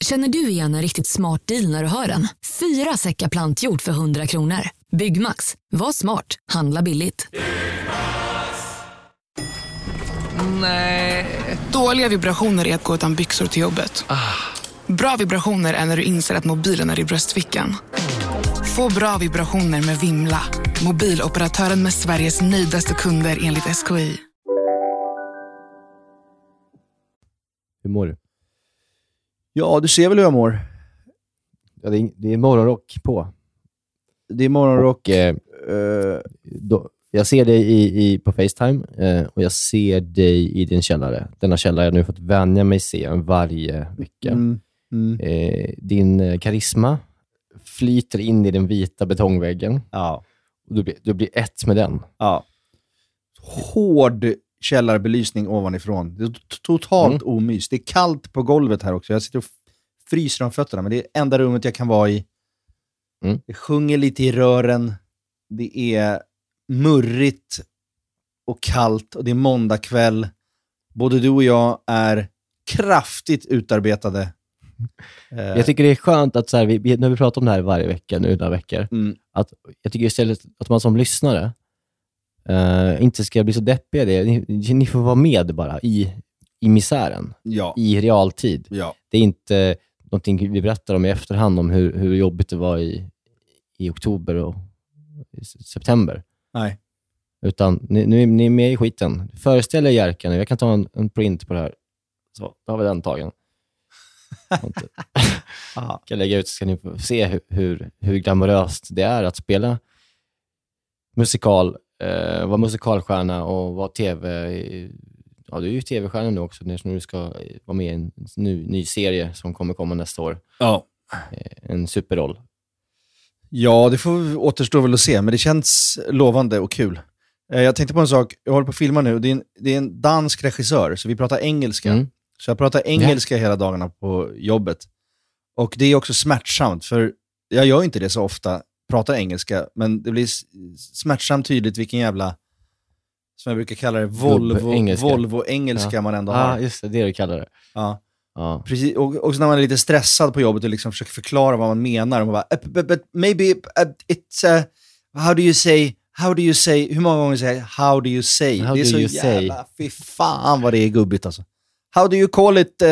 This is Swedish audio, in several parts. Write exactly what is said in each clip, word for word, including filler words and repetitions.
Känner du igen en riktigt smart deal när du hör den? Fyra säckar plantjord för hundra kronor. Byggmax. Var smart. Handla billigt. Nej. Dåliga vibrationer är att gå utan byxor till jobbet. Ah. Bra vibrationer är när du inser att mobilen är i bröstfickan. Få bra vibrationer med Vimla. Mobiloperatören med Sveriges nöjdaste kunder enligt S K I. Hur mår du? Ja, du ser väl hur jag mår. Ja, det, är, det är morgonrock på. Det är morgonrock. Och, eh, då, jag ser dig i, i, på FaceTime eh, och jag ser dig i din källare. Denna källare jag nu fått vänja mig se varje vecka. Mm. Mm. Eh, din karisma flyter in i den vita betongväggen. Ja. Och du blir, du blir ett med den. Ja. Hård källarbelysning ovanifrån. Det är totalt mm. omys. Det är kallt på golvet här också. Jag sitter och fryser om fötterna, men det är enda rummet jag kan vara i. Mm. Det sjunger lite i rören. Det är murrigt och kallt och det är måndag kväll. Både du och jag är kraftigt utarbetade. Jag tycker det är skönt att så här, vi, när vi pratar om det här varje vecka nu några veckor, mm. att jag tycker istället att man som lyssnare uh, inte ska bli så deppiga det. Ni, ni får vara med bara i, i misären. Ja. I realtid. Ja. Det är inte någonting vi berättar om i efterhand om hur, hur jobbigt det var i, i oktober och i september. Nej. Utan ni, nu är ni med i skiten. Föreställ er Jerka nu. Jag kan ta en, en print på det här. Så, då har vi den tagen. Jag kan lägga ut så ska ni få se hur, hur, hur glamoröst det är att spela musikal, eh, vara musikalstjärna och vara tv. Ja, du är ju tv-stjärna nu också när du ska vara med i en ny, ny serie som kommer komma nästa år. Ja. En superroll. Ja, det får återstå väl att se, men det känns lovande och kul. Jag tänkte på en sak, jag håller på att filma nu, det är en, det är en dansk regissör, så vi pratar engelska. Mm. Så jag pratar engelska ja. hela dagarna på jobbet. Och det är också smärtsamt, för jag gör inte det så ofta, pratar engelska, men det blir smärtsamt tydligt vilken jävla, som jag brukar kalla det, Volvo-engelska Volvo ja. man ändå har. Ja, just det, det du kallar det. Ja. Ja. Precis, och också när man är lite stressad på jobbet och liksom försöker förklara vad man menar och man bara, but, but maybe it's uh, how do you say how do you say hur många gånger säger jag how do you say how det är så you jävla say? Fy fan vad det är gubbigt alltså. How do you call it uh,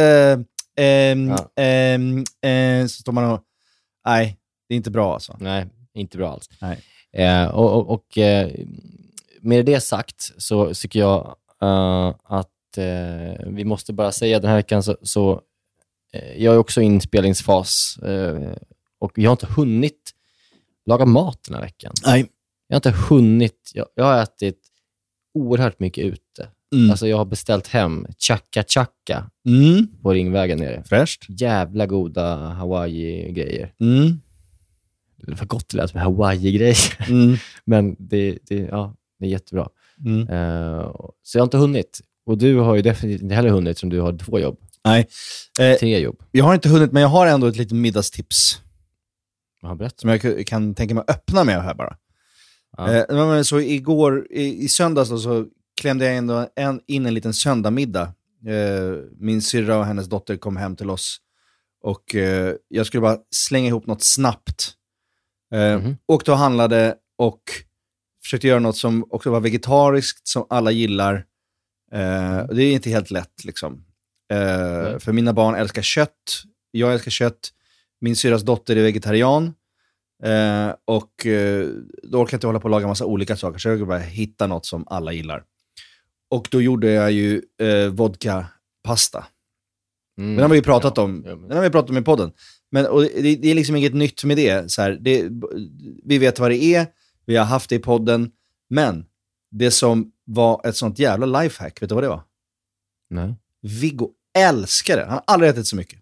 um, ja. um, uh, så står man och nej, det är inte bra alltså. Nej, inte bra alls. Nej. Eh, och och, och eh, med det sagt så tycker jag uh, att Eh, vi måste bara säga den här veckan så, så eh, jag är också i inspelningsfas eh, och jag har inte hunnit laga mat den här veckan. Nej. Jag har inte hunnit, jag, jag har ätit oerhört mycket ute. Mm. Alltså jag har beställt hem chaka chaka mm. på Ringvägen nere. Fräscht. Jävla goda Hawaii-grejer. Mm. Det var gott att läsa med Hawaii-grejer. Mm. Men det, det, ja, det är jättebra. Mm. Uh, så jag har inte hunnit. Och du har ju definitivt inte heller hunnit som du har två jobb. Nej. Eh, Tre jobb. Jag har inte hunnit, men jag har ändå ett litet middagstips. Jag har berättat. Som jag kan tänka mig att öppna med här bara. Ja. Eh, så igår, i, i söndags då, så klämde jag ändå en, in en liten söndagmiddag. Eh, min syrra och hennes dotter kom hem till oss. Och eh, jag skulle bara slänga ihop något snabbt. Eh, mm-hmm. Åkte och handlade och försökte göra något som också var vegetariskt, som alla gillar. Uh, det är inte helt lätt liksom. Uh, mm. För mina barn älskar kött. Jag älskar kött. Min syrras dotter är vegetarian. Uh, och uh, då orkar jag inte hålla på och laga massa olika saker. Så jag bara hitta något som alla gillar. Och då gjorde jag ju uh, vodka-pasta. Mm. Den har vi ju pratat ja. om. Den har vi pratat om i podden. Men och det, det är liksom inget nytt med det. Så här, det. Vi vet vad det är. Vi har haft det i podden. Men det som var ett sånt jävla lifehack, vet du vad det var? Nej. Viggo älskar det. Han har aldrig ätit så mycket.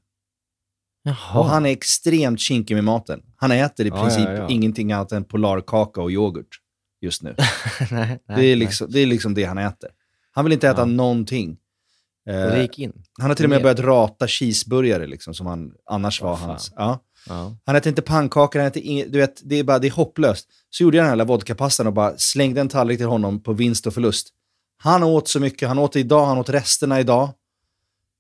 Jaha. Och han är extremt kinkig med maten. Han äter i ja, princip ja, ja. ingenting annat än polarkaka och yoghurt just nu. nej, nej, det, är liksom, det är liksom det han äter. Han vill inte äta ja. någonting. Och det gick in. Han har till och med börjat rata cheeseburgare liksom, som han annars var oh, hans. Ja. Ja. Han äter inte pannkakor, han äter inget, du vet, det är bara det är hopplöst. Så gjorde jag den här vodkapastan och bara slängde en tallrik till honom på vinst och förlust. Han åt så mycket, han åt det idag, han åt resterna idag.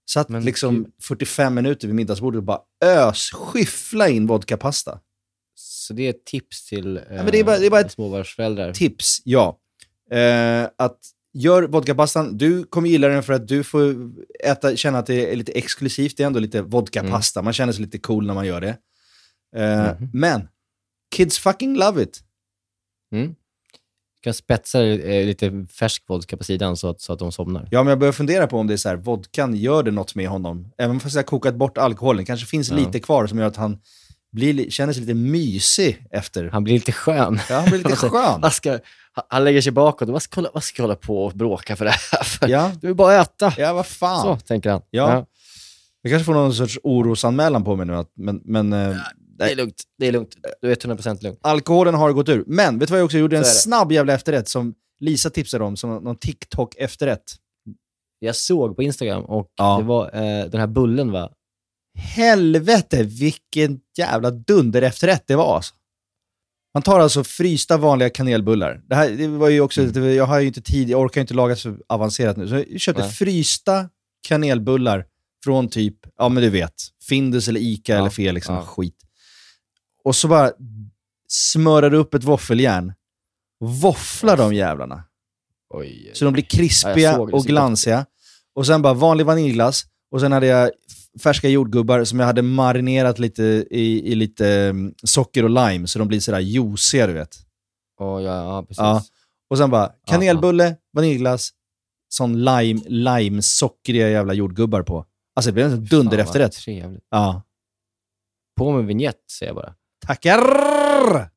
Satt men, liksom du... fyrtiofem minuter vid middagsbordet och bara ös, skyffla in vodkapasta. Så det är ett tips till eh, ja, men det är bara, det är bara ett småbarnsföräldrar. Tips, ja. Eh, att gör vodkapastan, du kommer gilla den för att du får äta, känna att det är lite exklusivt, det är ändå lite vodkapasta. Mm. Man känner sig lite cool när man gör det. Eh, mm. Men, kids fucking love it. Mm. Du kan spetsa eh, lite färsk vodka på sidan så att, så att de somnar. Ja, men jag börjar fundera på om det är så här, vodkan gör det något med honom. Även fast jag har kokat bort alkoholen, kanske finns ja. lite kvar som gör att han blir, känner sig lite mysig efter. Han blir lite skön. Ja, han blir lite skön. Vad ska, han lägger sig bakåt. Vad ska, vad ska jag hålla på och bråka för det här? För ja. Du vill bara äta. Ja, vad fan. Så tänker han. Ja. ja. Jag kanske får någon sorts orosanmälan på mig nu. Att, men, men, ja, det är lugnt. Det är lugnt. Du är hundra procent lugnt. Alkoholen har gått ur. Men vet du vad jag också gjorde? En snabb jävla efterrätt som Lisa tipsade om. Som någon TikTok-efterrätt. Jag såg på Instagram och ja. det var eh, den här bullen va? Helvete, vilken jävla dunder efterrätt det var alltså. Man tar alltså frysta vanliga kanelbullar. Det här det var ju också, mm. jag har ju inte tid, jag orkar inte laga så avancerat nu. Så jag köpte Nej. frysta kanelbullar från typ, ja men du vet, Findus eller Ica ja. eller fel liksom, ja. skit. Och så bara smörar upp ett våffeljärn. Våfflar de jävlarna. Oj, så de blir krispiga ja, och glansiga. Och sen bara vanlig vaniljglass. Och sen hade jag färska jordgubbar som jag hade marinerat lite i, i lite socker och lime. Så de blir sådär juiciga, du vet. Oh, ja, ja, precis. Ja. Och sen bara kanelbulle, ja, ja. vaniljglass, sån lime, lime sockriga jävla jordgubbar på. Alltså det blir en dunder efterrätt. Trevligt. Ja. På med vignett, säger jag bara. Tackar!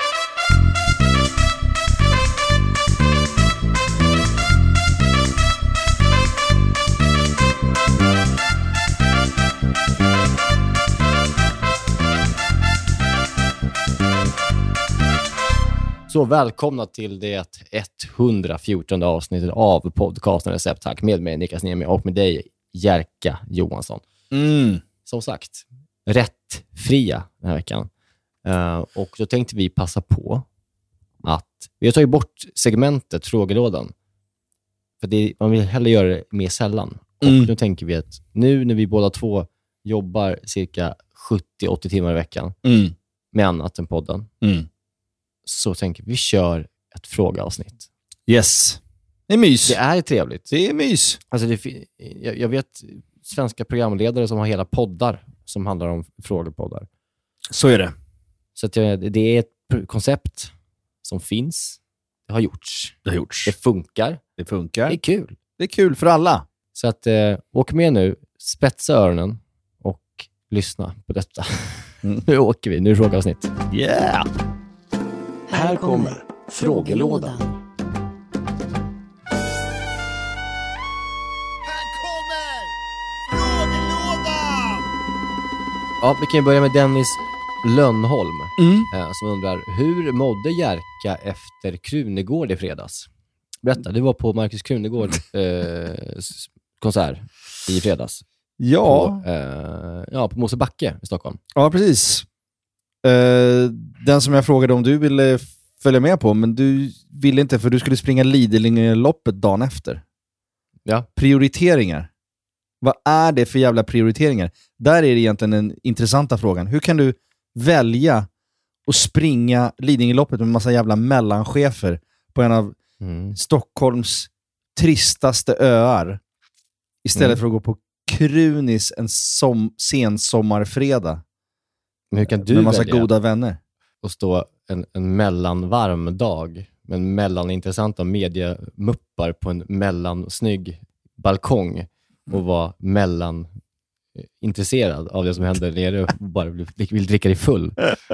Så välkomna till det etthundrafjortonde avsnittet av podcasten Recept Tack med mig Niklas Niemi och med dig Jerka Johansson. Mm. Som sagt, rätt fria den här veckan. Uh, och då tänkte vi passa på att vi har tagit bort segmentet frågelådan. För det, man vill hellre göra det mer sällan. Mm. Och nu tänker vi att nu när vi båda två jobbar cirka sjuttio till åttio timmar i veckan mm. med annat än podden. Mm. Så tänker vi, vi kör ett frågeavsnitt. Yes. Det är mys. Det är trevligt. Det är mys. Alltså det, jag, jag vet svenska programledare som har hela poddar som handlar om frågepoddar. Så är det. Så att jag, det är ett koncept som finns. Det har gjorts. Det har gjorts. Det funkar. Det funkar. Det är kul. Det är kul för alla. Så att eh, åk med nu. Spetsa öronen och lyssna på detta. Mm. Nu åker vi. Nu är det frågeavsnitt. Yeah! Här kommer frågelådan. Här kommer frågelådan! Ja, vi kan börja med Dennis Lönnholm mm. eh, som undrar, hur mådde Jerka efter Krunegård i fredags? Berätta, du var på Marcus Krunegård eh, konsert i fredags. Ja. På, eh, ja, på Mosebacke i Stockholm. Ja, precis. Uh, den som jag frågade om du ville följa med på, men du ville inte för du skulle springa Lidingö-loppet dagen efter. Ja. Prioriteringar. Vad är det för jävla prioriteringar? Där är det egentligen den intressanta frågan. Hur kan du välja att springa Lidingö-loppet med en massa jävla mellanchefer på en av mm. Stockholms tristaste öar istället mm. för att gå på Krunis en som, sen sommarfredag? Men hur kan du med massa välja goda vänner och stå en, en mellanvarm dag med en mellanintressanta mediemuppar på en mellansnygg balkong och vara mellanintresserad av det som händer nere och bara vill, vill dricka dig full?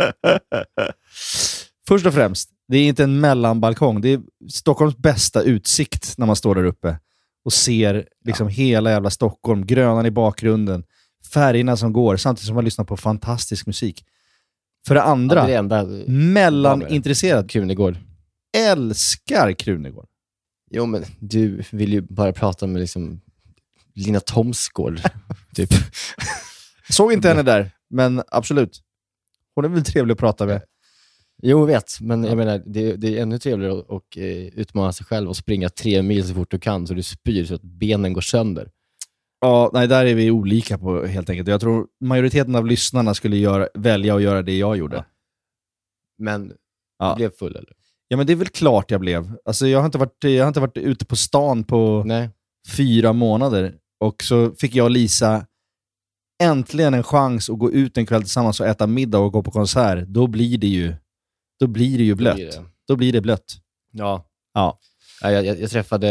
Först och främst, det är inte en mellanbalkong. Det är Stockholms bästa utsikt när man står där uppe och ser liksom ja. hela jävla Stockholm, grönan i bakgrunden, färgerna som går, samtidigt som man lyssnar på fantastisk musik. För det andra, ja, det enda, mellanintresserad. Krunegård. Älskar Krunegård. Jo, men du vill ju bara prata med liksom Lina Thomsgård, typ. Såg inte henne där, men absolut. Hon är väl trevlig att prata med. Jo, jag vet. Men jag menar, det, det är ännu trevligare att och, eh, utmana sig själv och springa tre mil så fort du kan så du spyr så att benen går sönder. Ja, nej, där är vi olika på helt enkelt. Jag tror majoriteten av lyssnarna skulle göra, välja att göra det jag gjorde. Ja. Men ja. du blev full eller? Ja, men det är väl klart jag blev. Alltså jag har inte varit, jag har inte varit ute på stan på Nej. fyra månader. Och så fick jag och Lisa äntligen en chans att gå ut en kväll tillsammans och äta middag och gå på konsert. Då blir det ju, då blir det ju blött. Då blir det, då blir det blött. Ja. Ja. Jag, jag, jag träffade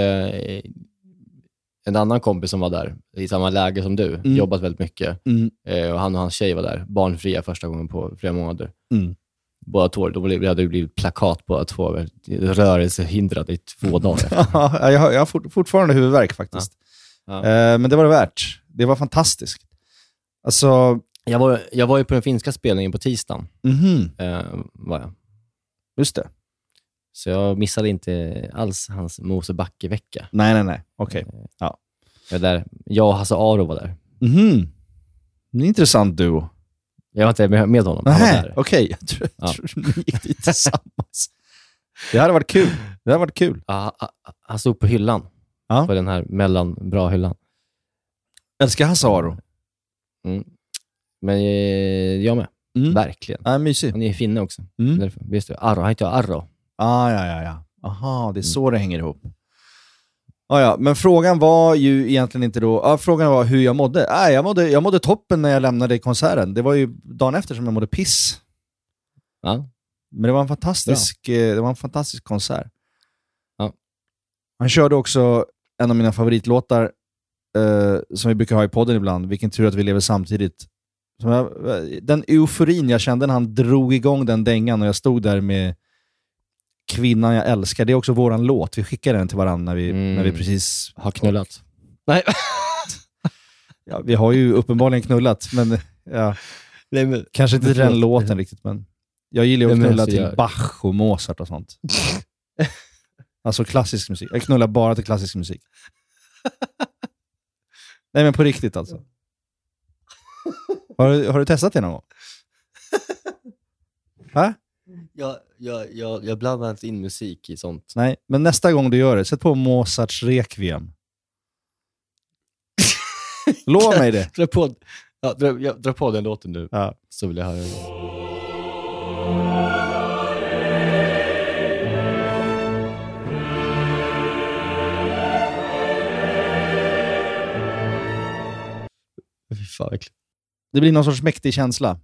en annan kompis som var där i samma läge som du. Mm. Jobbat väldigt mycket. Mm. Eh, och han och hans tjej var där. Barnfria första gången på flera månader. Mm. Båda två, de hade ju blivit plakat på att två rörelsehindrade i två dagar. Ja, jag har, jag har fort, fortfarande huvudvärk faktiskt. Ja. Ja. Eh, men det var det värt. Det var fantastiskt. Alltså... Jag var, jag var ju på den finska spelningen på tisdagen. Mm-hmm. Eh, var jag. Just det. Så jag missade inte alls hans Mosebacke-vecka. Nej, nej, nej. Okej. Okay. Ja. Jag, där, jag och Hasse Aro var där. Mhm. En intressant duo. Jag var inte med, med honom. Nej, okej. Okay. Jag tror ja. ni gick dit tillsammans. Det hade varit kul. Det hade varit kul. Ja, han stod på hyllan. Ja. På den här mellan bra hyllan. Älskar Hasse Aro. Mm. Men eh, jag med. Mm. Verkligen. Ja, mysig. Han är finne också. Mm. Därför, visst du, Arro, han heter Arro. Ah, ja, ja, ja. Aha, det är så mm. det hänger ihop. Ah, ja, men frågan var ju egentligen inte då... Ah, frågan var hur jag mådde. Ah, jag mådde. Jag mådde toppen när jag lämnade konserten. Det var ju dagen efter som jag mådde piss. Ja. Men det var en fantastisk, eh, det var en fantastisk konsert. Ja. Han körde också en av mina favoritlåtar eh, som vi brukar ha i podden ibland. Vilken tur att vi lever samtidigt. Som jag, den euforin jag kände när han drog igång den dängan och jag stod där med Kvinnan jag älskar. Det är också våran låt. Vi skickar den till varandra när vi, mm. när vi precis har knullat. Och... Nej. Ja, vi har ju uppenbarligen knullat, men, ja. Nej, men kanske inte den låten riktigt, men jag gillar ju att knulla till jag... Bach och Mozart och sånt. Alltså klassisk musik. Jag knullar bara till klassisk musik. Nej, men på riktigt alltså. Har du, har du testat det någon gång? Va? Jag, jag, jag, jag blandar inte in musik i sånt. Nej, men nästa gång du gör det, sätt på Mozarts Requiem. Lova mig det. Dra på, ja, dra, jag, dra på den låten nu. Ja. Så vill jag höra det. Fy fan, verkligen. Det blir någon sorts mäktig känsla.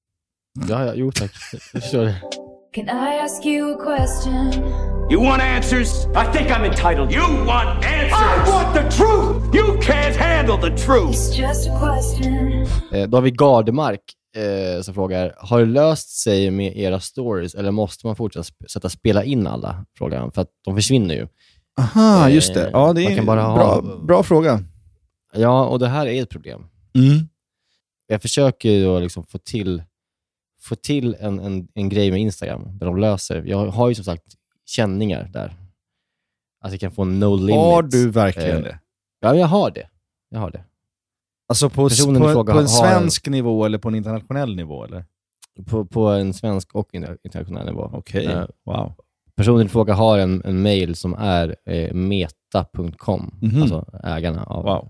Ja, ja, jo tack. Jag förstår det. Can I ask you a question? You want answers? I think I'm entitled. You want answers? I want the truth! You can't handle the truth! It's just a question. Eh, då har vi Gardemark eh, som frågar, har det löst sig med era stories eller måste man fortsätta sp- sätta spela in alla? Frågar han, för att de försvinner ju. Aha, eh, just det. Ja, det är en bra, ha... bra fråga. Ja, och det här är ett problem. Mm. Jag försöker ju då liksom få till få till en, en, en grej med Instagram där de löser. Jag har ju som sagt känningar där. Att jag kan få no limit. Har du verkligen eh, det? Ja, jag har det. Jag har det. Alltså på, på, på en svensk har, nivå eller på en internationell nivå? Eller? På, på en svensk och internationell nivå. Okej, okay. uh, wow. Personen i fråga har en, en mail som är eh, meta punkt com. Mm-hmm. Alltså ägarna av. Wow.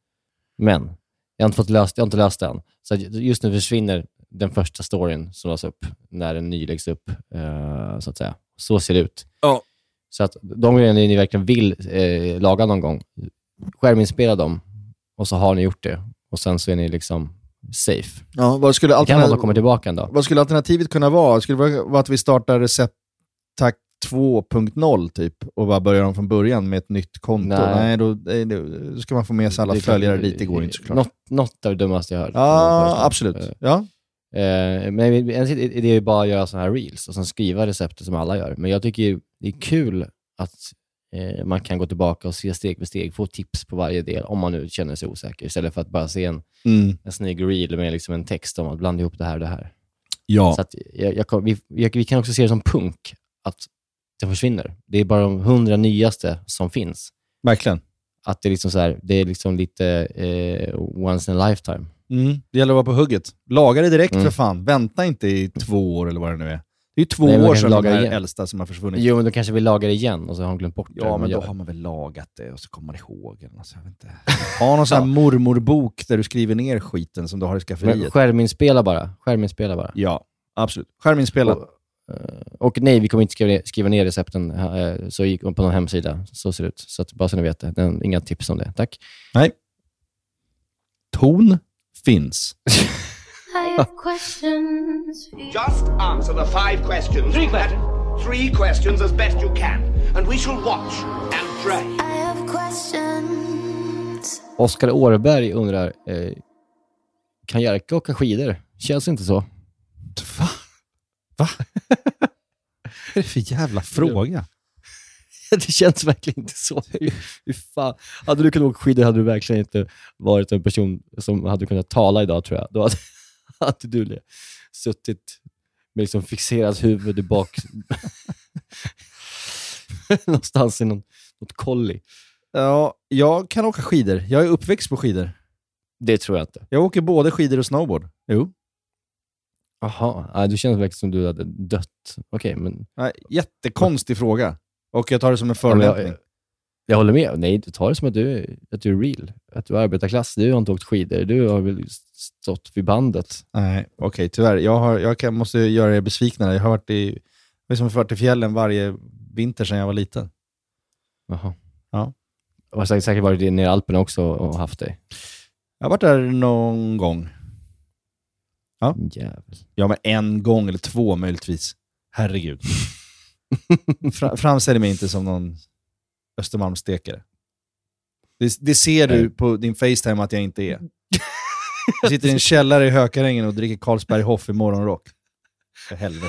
Men jag har inte fått löst, jag har inte löst den. Så just nu försvinner den första storyn som lades upp när den ny läggs upp, uh, så att säga. Så ser det ut. Oh. Så att de grejerna ni verkligen vill eh, laga någon gång, skärminspela dem och så har ni gjort det. Och sen så är ni liksom safe. Ja, vad skulle alternativ- kan man komma tillbaka en dag. Vad skulle alternativet kunna vara? Skulle det vara att vi startar Recepttack två punkt noll typ och bara börjar om från början med ett nytt konto? Nej, Nej då, då ska man få med sig alla följare dit. Det går inte såklart. Något, något av det dummaste jag hört. Ja, absolut. Ja. Eh, men en idé är ju bara att göra sådana här reels och sen skriva receptet som alla gör. Men jag tycker det är kul att eh, man kan gå tillbaka och se steg för steg, få tips på varje del om man nu känner sig osäker, istället för att bara se en, mm. en snygg reel med liksom en text om att blanda ihop det här och det här. Ja. Så att jag, jag, vi, jag, vi kan också se det som punk att det försvinner. Det är bara de hundra nyaste som finns. Verkligen. Att det är liksom så här, det är liksom lite eh, once in a lifetime. Mm. Det gäller att vara på hugget. Laga det direkt mm. för fan. Vänta inte i två år eller vad det nu är. Det är ju två Nej, år sedan de här igen. äldsta som har försvunnit. Jo, men då kanske vi lagar igen och så har han glömt bort det. Ja, men då gör. har man väl lagat det och så kommer man ihåg. Alltså, jag vet inte. Ha någon sån här mormorbok där du skriver ner skiten som du har i skafferiet. Men skärminspela bara. Skärminspela bara. Ja, absolut. Skärminspela. Och, och nej, vi kommer inte skriva ner, skriva ner recepten eh, så gick på någon hemsida. Så ser det ut. Så att bara så ni vet det. Den, inga tips om det. Tack. Nej. Ton finns. I have questions for you. Just answer the five questions. Three questions. Three questions as best you can. And we shall watch and pray. I have questions. Oskar Årberg undrar, eh, kan Jerka åka skidor? Känns inte så. Va? Va? Vad är det för jävla fråga? Det känns verkligen inte så. Hur fan. Hade du kunnat åka skidor hade du verkligen inte varit en person som hade kunnat tala idag, tror jag. Då hade, hade du suttit med liksom fixerat huvud i bak någonstans i någon, något kolli. Ja, jag kan åka skidor. Jag är uppväxt på skidor. Det tror jag inte. Jag åker både skidor och snowboard. Jo. Jaha, ja, du känns verkligen som du hade dött. Okej, men... Nej, jättekonstig fråga. Och jag tar det som en Ja, men förolämpning. jag, jag håller med. Nej, du tar det som att du, att du är real. Att du är arbetarklass. Du har inte åkt skidor. Du har väl stått vid bandet. Nej, okej, okay, tyvärr. Jag, har, jag kan, måste göra er besvikna. Jag har varit i, jag har varit i fjällen varje vinter sedan jag var liten. Jaha. Ja. Jag har säkert, säkert varit nere i Alperna också och haft dig. Jag har varit där någon gång. Ja. Jävel. Ja, men en gång eller två möjligtvis. Herregud. Fra, framställer mig inte som någon Östermalmsstekare. Det, det ser du på din FaceTime att jag inte är. Jag sitter i en källare i Hökarängen och dricker Carlsberg Hoff i morgonrock. För helvete.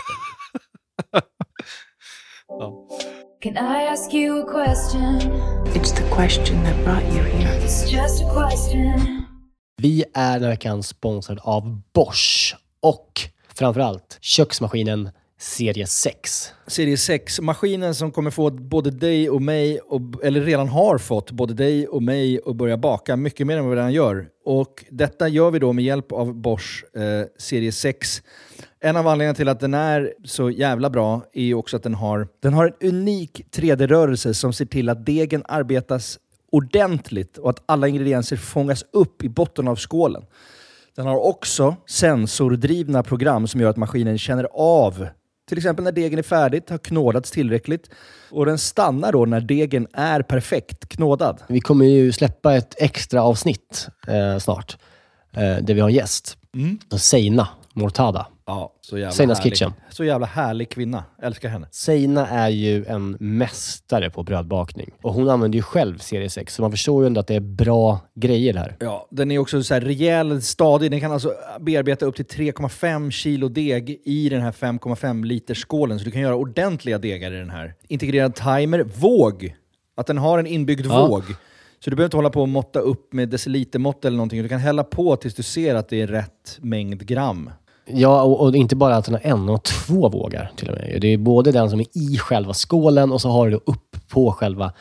Ja. Can I ask you a question? It's the question that brought you here. It's just a question. Vi är den här veckan sponsrad av Bosch och framförallt köksmaskinen serie sex. Serie sex, maskinen som kommer få både dig och mig, och, eller redan har fått både dig och mig att börja baka mycket mer än vad vi redan gör. Och detta gör vi då med hjälp av Bosch eh, serie sex. En av anledningarna till att den är så jävla bra är ju också att den har, den har en unik tre D-rörelse som ser till att degen arbetas ordentligt och att alla ingredienser fångas upp i botten av skålen. Den har också sensordrivna program som gör att maskinen känner av till exempel när degen är färdigt, har knådats tillräckligt, och den stannar då när degen är perfekt knådad. Vi kommer ju släppa ett extra avsnitt eh, snart eh, där vi har en gäst. Mm. Seina Mortada. Ja, så jävla Seinas härlig. Kitchen. Så jävla härlig kvinna. Älskar henne. Seina är ju en mästare på brödbakning. Och hon använder ju själv serie sex. Så man förstår ju ändå att det är bra grejer där. Ja, den är också så här rejäl, stadig. Den kan alltså bearbeta upp till tre komma fem kilo deg i den här fem komma fem liters skålen. Så du kan göra ordentliga degar i den här. Integrerad timer. Våg. Att den har en inbyggd Ja. våg. Så du behöver inte hålla på och måtta upp med decilitermått eller någonting. Du kan hälla på tills du ser att det är rätt mängd gram. Ja, och, och inte bara att den har en och två vågar till och med. Det är både den som är i själva skålen och så har du upp på själva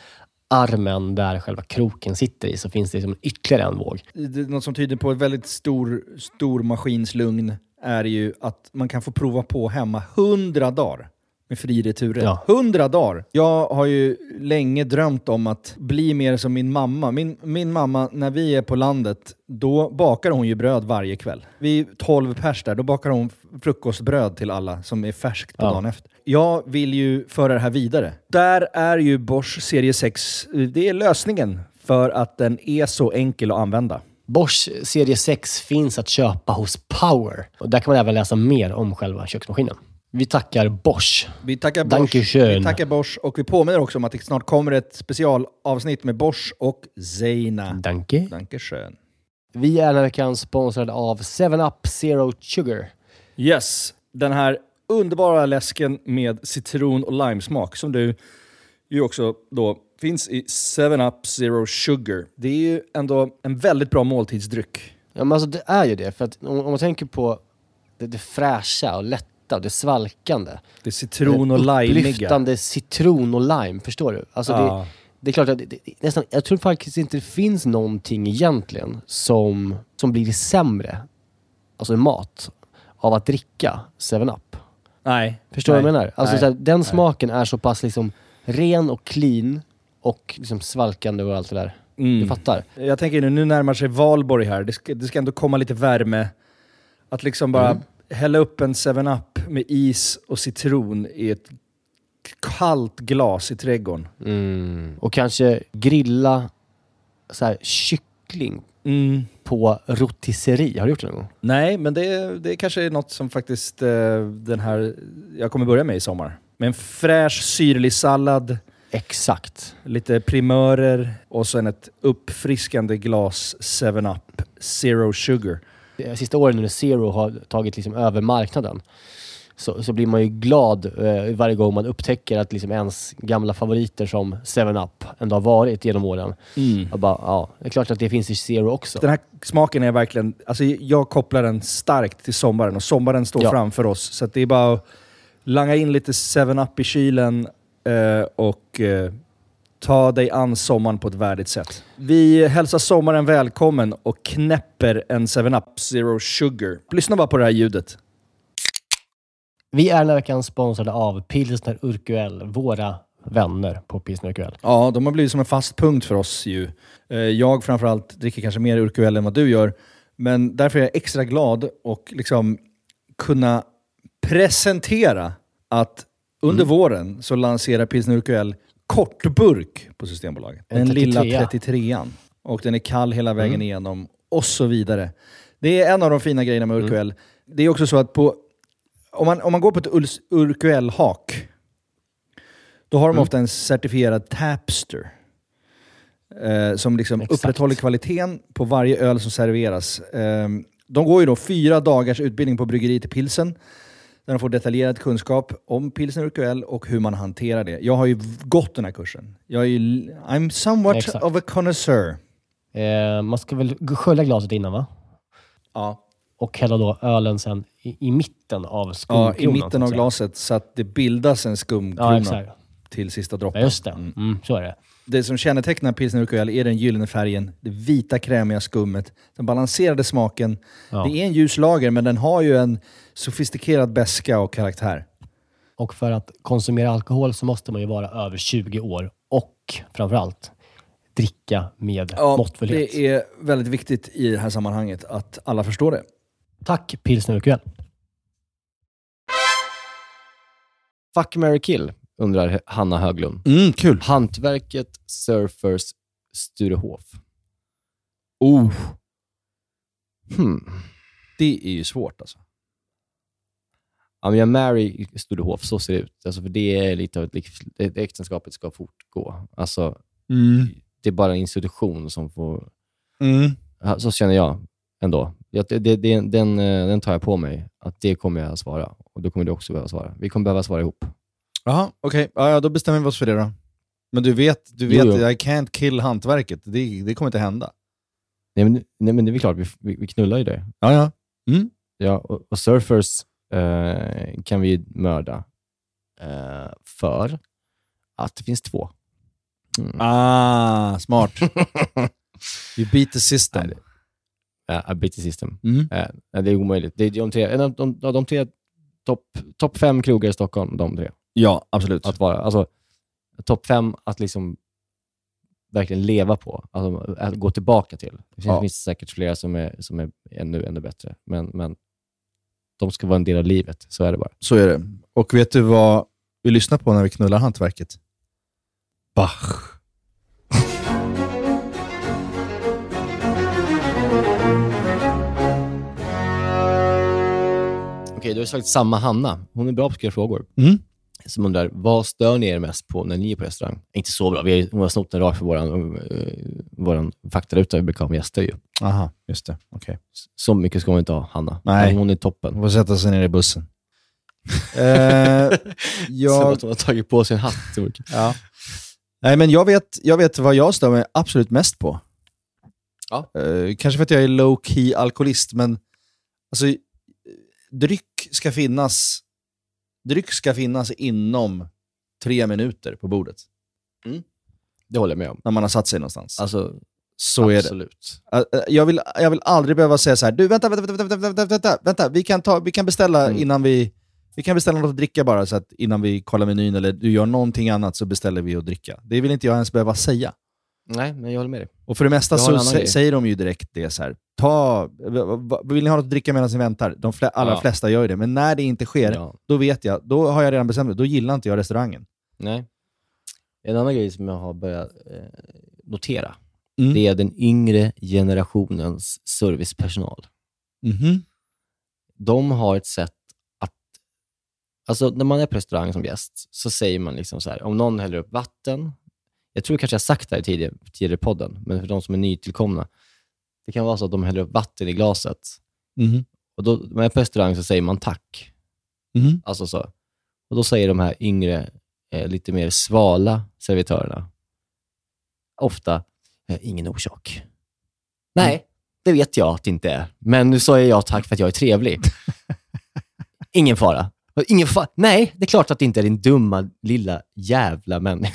armen där själva kroken sitter i, så finns det liksom ytterligare en våg. Det, något som tyder på ett väldigt stor, stor maskinslugn är ju att man kan få prova på hemma hundra dagar med fri retur. Ja. Hundra dagar! Jag har ju länge drömt om att bli mer som min mamma. Min, min mamma, när vi är på landet, då bakar hon ju bröd varje kväll. Vi är tolv pers där, då bakar hon frukostbröd till alla som är färskt på Ja. dagen efter. Jag vill ju föra det här vidare. Där är ju Bosch serie sex, det är lösningen för att den är så enkel att använda. Bosch serie sex finns att köpa hos Power. Och där kan man även läsa mer om själva köksmaskinen. Vi tackar Bosch. Vi tackar Bosch. Dankeschön. Vi tackar Bosch, och vi påminner också om att det snart kommer ett specialavsnitt med Bosch och Seina. Danke. Dankeschön. Vi är den här veckan sponsrade av seven up Zero Sugar. Yes, den här underbara läsken med citron och limesmak som du ju också då finns i seven up Zero Sugar. Det är ju ändå en väldigt bra måltidsdryck. Ja, men alltså det är ju det. För att om, om man tänker på det, det fräscha och lätta och det svalkande. Det är citron och lime. Upplyftande citron och lime, förstår du? Alltså Ja. det, det är klart att det, det, nästan, jag tror faktiskt inte det finns någonting egentligen som, som blir sämre, alltså mat, av att dricka seven up. Nej. Förstår du vad jag menar? Alltså, Nej. så här, den Nej. smaken är så pass liksom ren och clean och liksom svalkande och allt det där. Mm. Du fattar? Jag tänker nu, nu närmar sig Valborg här. Det ska, det ska ändå komma lite värme. Att liksom bara Mm. hälla upp en seven up med is och citron i ett kallt glas i trädgården. Mm. Och kanske grilla så här, kyckling Mm. på rotisserie. Har du gjort det någon gång? Nej, men det, det kanske är något som faktiskt eh, den här jag kommer börja med i sommar. Med en fräsch syrlig sallad. Exakt. Lite primörer och sen ett uppfriskande glas seven up Zero Sugar. De sista åren när Zero har tagit liksom över marknaden så, så blir man ju glad eh, varje gång man upptäcker att liksom ens gamla favoriter som seven up ändå har varit genom åren. Mm. Och bara, ja, det är klart att det finns i Zero också. Den här smaken är verkligen... Alltså jag kopplar den starkt till sommaren och sommaren står Ja. framför oss. Så att det är bara att langa in lite seven up i kylen eh, och eh, ta dig an sommaren på ett värdigt sätt. Vi hälsar sommaren välkommen och knäpper en seven up Zero Sugar. Lyssna bara på det här ljudet. Vi är den här veckan sponsrade av Pilsner Urquell, våra vänner på Pilsner Urquell. Ja, de har blivit som en fast punkt för oss ju. Eh, Jag framförallt dricker kanske mer Urquell än vad du gör. Men därför är jag extra glad och liksom kunna presentera att under Mm. våren så lanserar Pilsner Urquell kortburk på Systembolaget. En Den lilla trettiotre. trettiotrean. Och den är kall hela vägen Mm. igenom och så vidare. Det är en av de fina grejerna med Urquell. Mm. Det är också så att på, om, man, om man går på ett Urs- Urquell-hak då har de Mm. ofta en certifierad tapster. Eh, som liksom Exakt. upprätthåller kvaliteten på varje öl som serveras. Eh, de går ju då fyra dagars utbildning på bryggeriet i Pilsen. Där de får detaljerad kunskap om Pilsner Urquell och hur man hanterar det. Jag har ju gått den här kursen. Jag är ju, I'm somewhat Exakt. of a connoisseur. Eh, man ska väl skölja glaset innan, va? Ja. Och hälla då ölen sen i, i mitten av Ja, skumkronan. i mitten så att av säga. glaset så att det bildas en Ja, skumkrona exakt. till sista droppen. Ja, just det. Mm. Mm, så är det. Det som kännetecknar Pilsner Urquell är den gyllene färgen, det vita krämiga skummet, den balanserade smaken. Ja. Det är en ljus lager, men den har ju en sofistikerad beska och karaktär. Och för att konsumera alkohol så måste man ju vara över tjugo år och framförallt dricka med måttfullhet. det är väldigt viktigt i det här sammanhanget att alla förstår det. Tack Pilsner Urquell. Fuck, marry, kill, undrar Hanna Höglund. Mm, kul. Hantverket, Surfers, Sturehof. Oh, Hmm. det är ju svårt alltså. Ja, men jag marry Sturehof, så ser det ut. Alltså, för det är lite av ett livs... det- äktenskapet ska fortgå. Alltså, Mm. det är bara en institution som får... Mm. Ja, så känner jag ändå. Jag, det, det, det, den, eh, den tar jag på mig. Att det kommer jag att svara. Och då kommer du också behöva svara. Vi kommer behöva svara ihop. Jaha, okej. Ja, ja, då bestämmer vi oss för det då. Men du vet, du vet Jo, jo. I can't kill hantverket. Det, det kommer inte hända. Nej, men, nej, men det är väl klart. Vi, vi, vi knullar ju det. Ja, ja. Mm. Ja, och, och surfers eh, kan vi mörda. Eh, för att det finns två. Mm. Ah, smart. Vi beat the system. Nej, Ja, a bit system. Mm. Eh, det är omöjligt. Det är de tre, en av de, de, de tre topp top fem krogar i Stockholm, de tre. Ja, absolut. Att vara, alltså, topp fem att liksom verkligen leva på. Alltså, att gå tillbaka till. Det finns, Ja. finns säkert flera som är, som är ännu, ännu bättre. Men, men de ska vara en del av livet. Så är det bara. Så är det. Och vet du vad vi lyssnar på när vi knullar hantverket? Bach. Okej, du har sagt samma Hanna. Hon är bra på att skriva frågor. Mm. Som undrar, vad stör ni er mest på när ni är på restaurang? Inte så bra. Vi har, hon har snott den rakt för våran, uh, våran faktaruta. Vi brukar ha gäster ju. Aha, just det. Okej. Så mycket ska hon inte ha, Hanna. Nej. Men hon är toppen. Hon får sätta sig ner i bussen. eh, Som jag, att hon har tagit på sig en hatt. ja. Nej, men jag vet, jag vet vad jag stör mig absolut mest på. Ja. Eh, kanske för att jag är low-key alkoholist, men alltså, dryck ska finnas dryck ska finnas inom tre minuter på bordet. Det håller jag med om. När man har satt sig någonstans. Alltså, så är det. absolut. Uh, Jag vill, jag vill aldrig behöva säga så här: du vänta, vänta, vänta, vänta, vänta, vänta, vänta. Vi, kan ta, vi kan beställa Mm. innan vi Vi kan beställa något att dricka bara så att innan vi kollar menyn eller du gör någonting annat så beställer vi att dricka. Det vill inte jag ens behöva säga. Nej, men jag håller med dig. Och för det mesta så sä- säger de ju direkt det så här. Ta, vill ni ha något att dricka medan ni väntar? De flä- allra ja. flesta gör det. Men när det inte sker, ja. då vet jag, då har jag redan bestämt det. Då gillar inte jag restaurangen. Nej. En annan grej som jag har börjat eh, notera, mm. det är den yngre generationens servicepersonal. Mm-hmm. De har ett sätt att, alltså när man är på restaurang som gäst så säger man liksom så här, om någon häller upp vatten, jag tror kanske jag har sagt det här tidigare, tidigare i podden, men för de som är nytillkomna, det kan vara så att de häller upp vatten i glaset. Mm-hmm. Och då, när man är på restaurang så säger man tack. Mm-hmm. Alltså så. Och då säger de här yngre, eh, lite mer svala servitörerna ofta, eh, ingen orsak. Nej, mm. det vet jag att det inte är. Men nu sa jag tack för att jag är trevlig. Ingen fara. Ingen fara. Nej, det är klart att det inte är din dumma lilla jävla människa.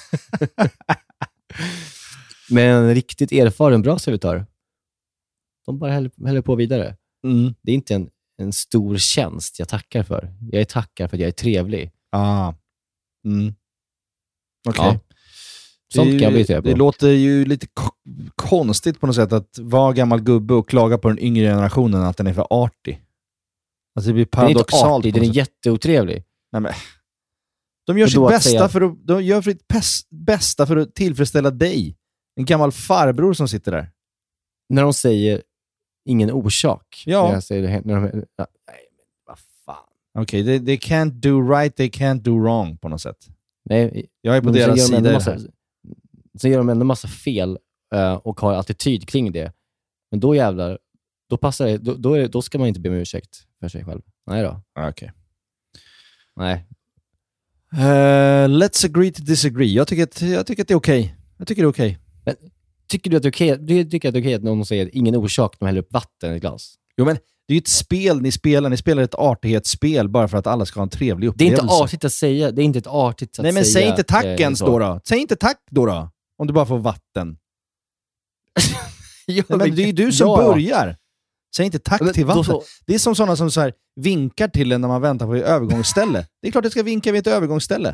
Men en riktigt erfaren bra servitör, de bara häller, häller på vidare. Mm. Det är inte en, en stor tjänst jag tackar för. Jag är tackar för att jag är trevlig. Ah. Mm. Okej. Okay. Ja. Sånt kan jag bli trevlig på. Det låter ju lite k- konstigt på något sätt att vara gammal gubbe och klaga på den yngre generationen att den är för artig. Alltså det blir paradoxalt. Den är inte artig, den är jätteotrevlig. Nej, men de gör sitt bästa säga... för att, de gör sitt pes- bästa för att tillfredsställa dig. En gammal farbror som sitter där. När de säger ingen orsak. Ja. När jag säger det, när de, nej, men vad fan. Okej, okay, they, they can't do right, they can't do wrong på något sätt. Nej, jag är på deras sida. Massa, så gör de ändå massa fel uh, och har attityd kring det. Men då jävlar, då passar det, då, då, är det, då ska man inte be om ursäkt för sig själv. Nej då. Okej. Okay. Nej. Uh, let's agree to disagree. Jag tycker att, jag tycker att det är okej. Okay. Jag tycker det är okej. Okay. Tycker du att det är okej? Okay? Du tycker att det är okej okay att någon säger ingen orsak när man häller upp vatten i ett glas? Jo, men det är ju ett spel ni spelar. Ni spelar ett artighetsspel bara för att alla ska ha en trevlig upplevelse. Det är inte artigt att säga. Det är inte ett artigt sätt att Nej, men säga. säg inte tack eh, ens då, då. Säg inte tack då då. Om du bara får vatten. ja, Nej, men det är ju du som ja. börjar. Säg inte tack men, till vatten. Så... Det är som sådana som så här vinkar till en när man väntar på ett övergångsställe. Det är klart att jag ska vinka vid ett övergångsställe.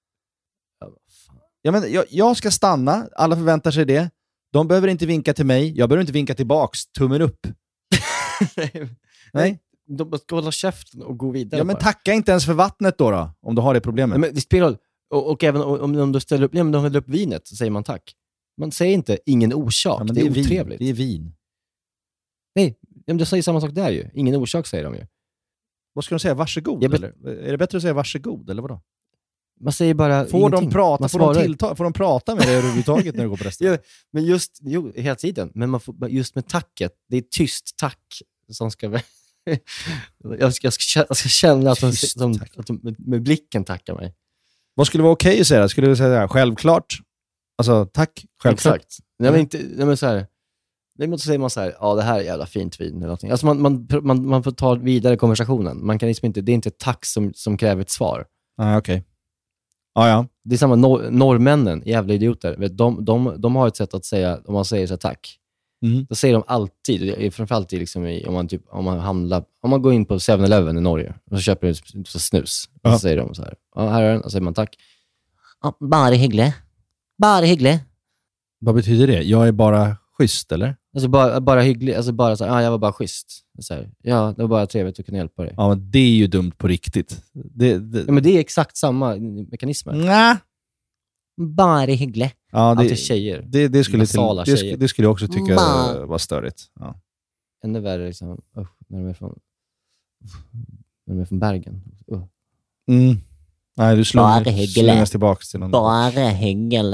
Ja, men jag, jag ska stanna. Alla förväntar sig det. De behöver inte vinka till mig. Jag behöver inte vinka tillbaks. Tummen upp. Nej. Nej. De ska hålla käften och gå vidare. Ja, men bara. Tacka inte ens för vattnet då, då om du har det problemet. Ja, men det spelar och, och även om, om du ställer upp, ja, men de häller upp vinet så säger man tack. Man säger inte ingen orsak. Ja, men det, det är otrevligt. Vin. Det är vin. Nej, men du säger samma sak där ju. Ingen orsak säger de ju. Vad ska de säga? Varsågod? Be- eller? Är det bättre att säga varsågod eller vadå? Man säger bara får ingenting. De prata, får, de tillta- får de prata med dig överhuvudtaget när du går på restaurang? Ja, men just jo, hela tiden. Men man får, just med tacket, det är tyst tack som ska... jag, ska jag, ska, jag ska känna att de, som, att de med, med blicken tackar mig. Vad skulle vara okej att säga? Skulle du säga självklart? Alltså, tack, självklart. Exakt. Nej, men inte, nej, men så här... Nej, så säger man så här, ja det här är jävla fint vin eller någonting. Alltså man, man, man, man får ta vidare konversationen. Man kan liksom inte, det är inte ett tack som, som kräver ett svar. Ah, okej. Okay. Ah, ja. Det är samma nor- norrmännen, jävla idioter. De, de, de har ett sätt att säga, om man säger så här, tack. Mm. Då säger de alltid, framförallt liksom i, om, man typ, om man handlar, om man går in på seven eleven i Norge och så köper du så snus. Och så säger de så här, ja här är den, och så säger man tack. Ja, bara hygglig. Bara hygglig. Vad betyder det? Jag är bara schysst, eller? Alltså bara, bara hygglig, alltså bara så här, ja jag var bara schysst. Så här, ja, det var bara trevligt att kunna hjälpa dig. Ja, men det är ju dumt på riktigt. Det, det... Ja, men det är exakt samma mekanismer. Nej. Bara hygglig. Ja, det, alltid tjejer. Det, det, skulle till, det, tjejer. det skulle jag också tycka Ma. var störigt. Ja. Ännu värre liksom, uh, när de är från, när de är från Bergen. Uh. Mm. Nej, du slungas tillbaka till någon. Bara hygglig.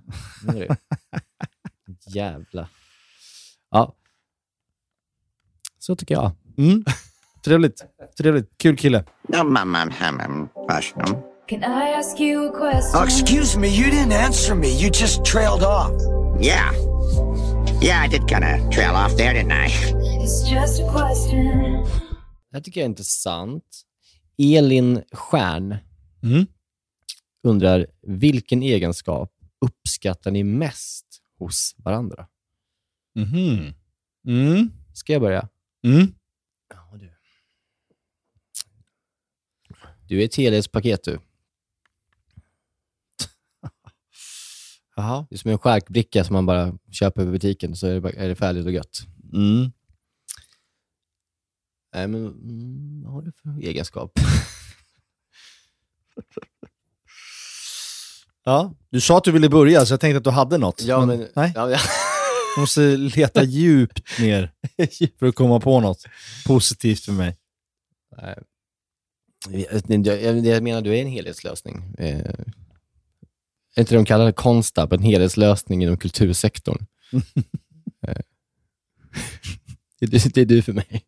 Jävla. Ja. Så tycker jag. Mm. Trevligt. Trevligt. Kul kille. Can I ask you a question? Oh, excuse me, you didn't answer me. You just trailed off. Yeah. Yeah, I did kind of trail off there, didn't I? It's just a question. Det här tycker jag är intressant. Elin Stjärn mm. undrar, vilken egenskap uppskattar ni mest hos varandra? Mhm. Mm. Ska jag börja? Mm. Ja, du. Du är ett helhetspaket du. Jaha. Det är som en skärkbricka som man bara köper i butiken så är det, är det färdigt och gött. Mm. Nej, men mm, vad har du för egenskap? Ja, du sa att du ville börja så jag tänkte att du hade något. Ja, men... Nej. Ja, ja. Du måste leta djupt ner för att komma på något positivt för mig. Nej. Jag, jag, jag menar, du är en helhetslösning. Eh, är inte de kallar det Konstab, en helhetslösning inom kultursektorn? eh. det, det, det är du för mig.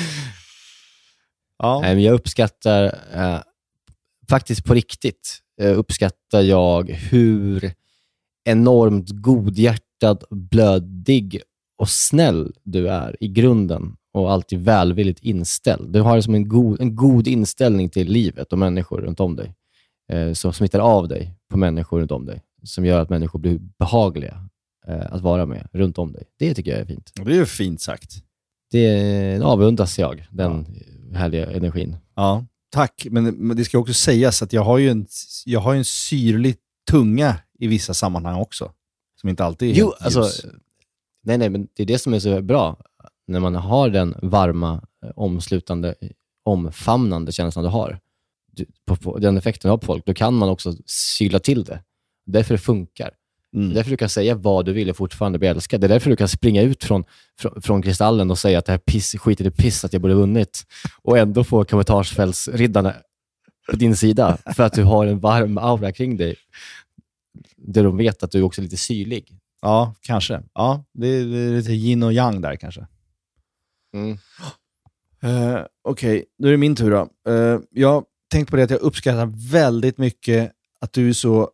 Ja. Nej, men jag uppskattar eh, faktiskt på riktigt eh, uppskattar jag hur enormt godhjärtad, blödig och snäll du är i grunden och alltid välvilligt inställd. Du har som en god, en god inställning till livet och människor runt om dig eh, som smittar av dig på människor runt om dig som gör att människor blir behagliga eh, att vara med runt om dig. Det tycker jag är fint. Det är ju fint sagt. Det avundas jag, den ja. härliga energin. Ja, tack. Men, men det ska också sägas att jag har ju en, jag har ju en syrlig tunga i vissa sammanhang också. Som inte alltid är jo, helt alltså, ljus. nej, nej, men det är det som är så bra. När man har den varma, omslutande, omfamnande känslan du har. Du, på, på, den effekten du har på folk. Då kan man också syla till det. Därför det funkar. Mm. Det är därför du kan säga vad du vill och fortfarande bli älskad. Det är därför du kan springa ut från, från, från kristallen och säga att det här piss, skiter i piss att jag borde vunnit. Och ändå få kommentarsfältsriddarna på din sida. För att du har en varm aura kring dig. Där de vet att du är också lite syrlig. Ja, kanske. Ja, det är, det är lite yin och yang där kanske. Mm. Uh, Okej, okay. Då är det min tur då. Uh, jag tänkte på det att jag uppskattar väldigt mycket att du är så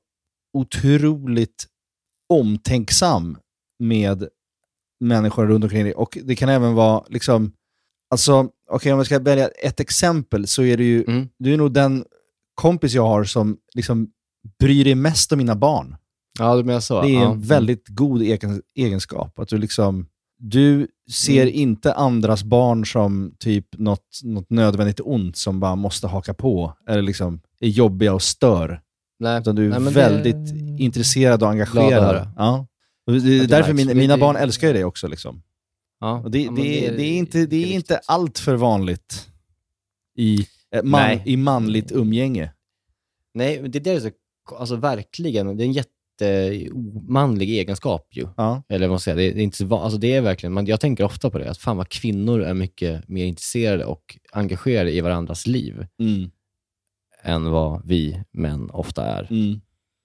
otroligt omtänksam med människor runt omkring dig. Och det kan även vara liksom, alltså, okej okay, om jag ska välja ett exempel så är det ju, mm. du är nog den kompis jag har som liksom bryr dig mest om mina barn. Ja, det menar så. Det är ja. en väldigt god egen, egenskap. Att du liksom, du ser mm. inte andras barn som typ något, något nödvändigt ont som bara måste haka på. Eller liksom är jobbiga och stör. Nej. Utan du är Nej, väldigt det... intresserad och engagerad. Ja. Och det är därför min, mina barn älskar ju dig också. Liksom. Ja. Och det, det, det, är, det är inte, det är inte allt för vanligt i, man, i manligt umgänge. Nej, men det där är så, alltså verkligen, det är en jättemanlig egenskap ju. Ja. Eller vad man säger, det är inte så, alltså det är verkligen, man, jag tänker ofta på det, att fan vad kvinnor är mycket mer intresserade och engagerade i varandras liv mm. än vad vi män ofta är. Mm.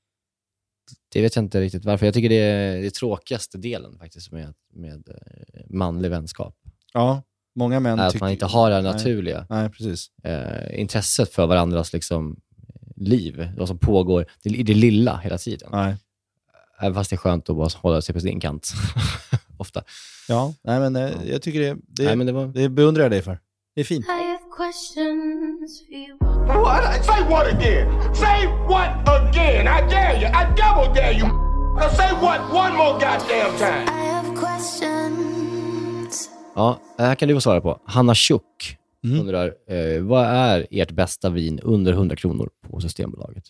Det vet jag inte riktigt varför. Jag tycker det är det tråkigaste delen faktiskt med, med manlig vänskap. Ja, många män att tycker... man inte har det naturliga nej, nej, precis. Eh, intresset för varandras liksom liv, vad som pågår i det lilla hela tiden. Nej. Även fast det är skönt att bara hålla sig på sin kant. Ofta. Ja, nej men eh, jag tycker det, det, nej, men det, var... det beundrar jag dig för. Det är fint. I have questions for you. What? Say what again? Say what again? I dare you. I double dare you. Now say what one more goddamn time. I have questions. Ja, det här kan du få svara på. Hanna Tjock mm. undrar, eh, vad är ert bästa vin under hundra kronor på Systembolaget?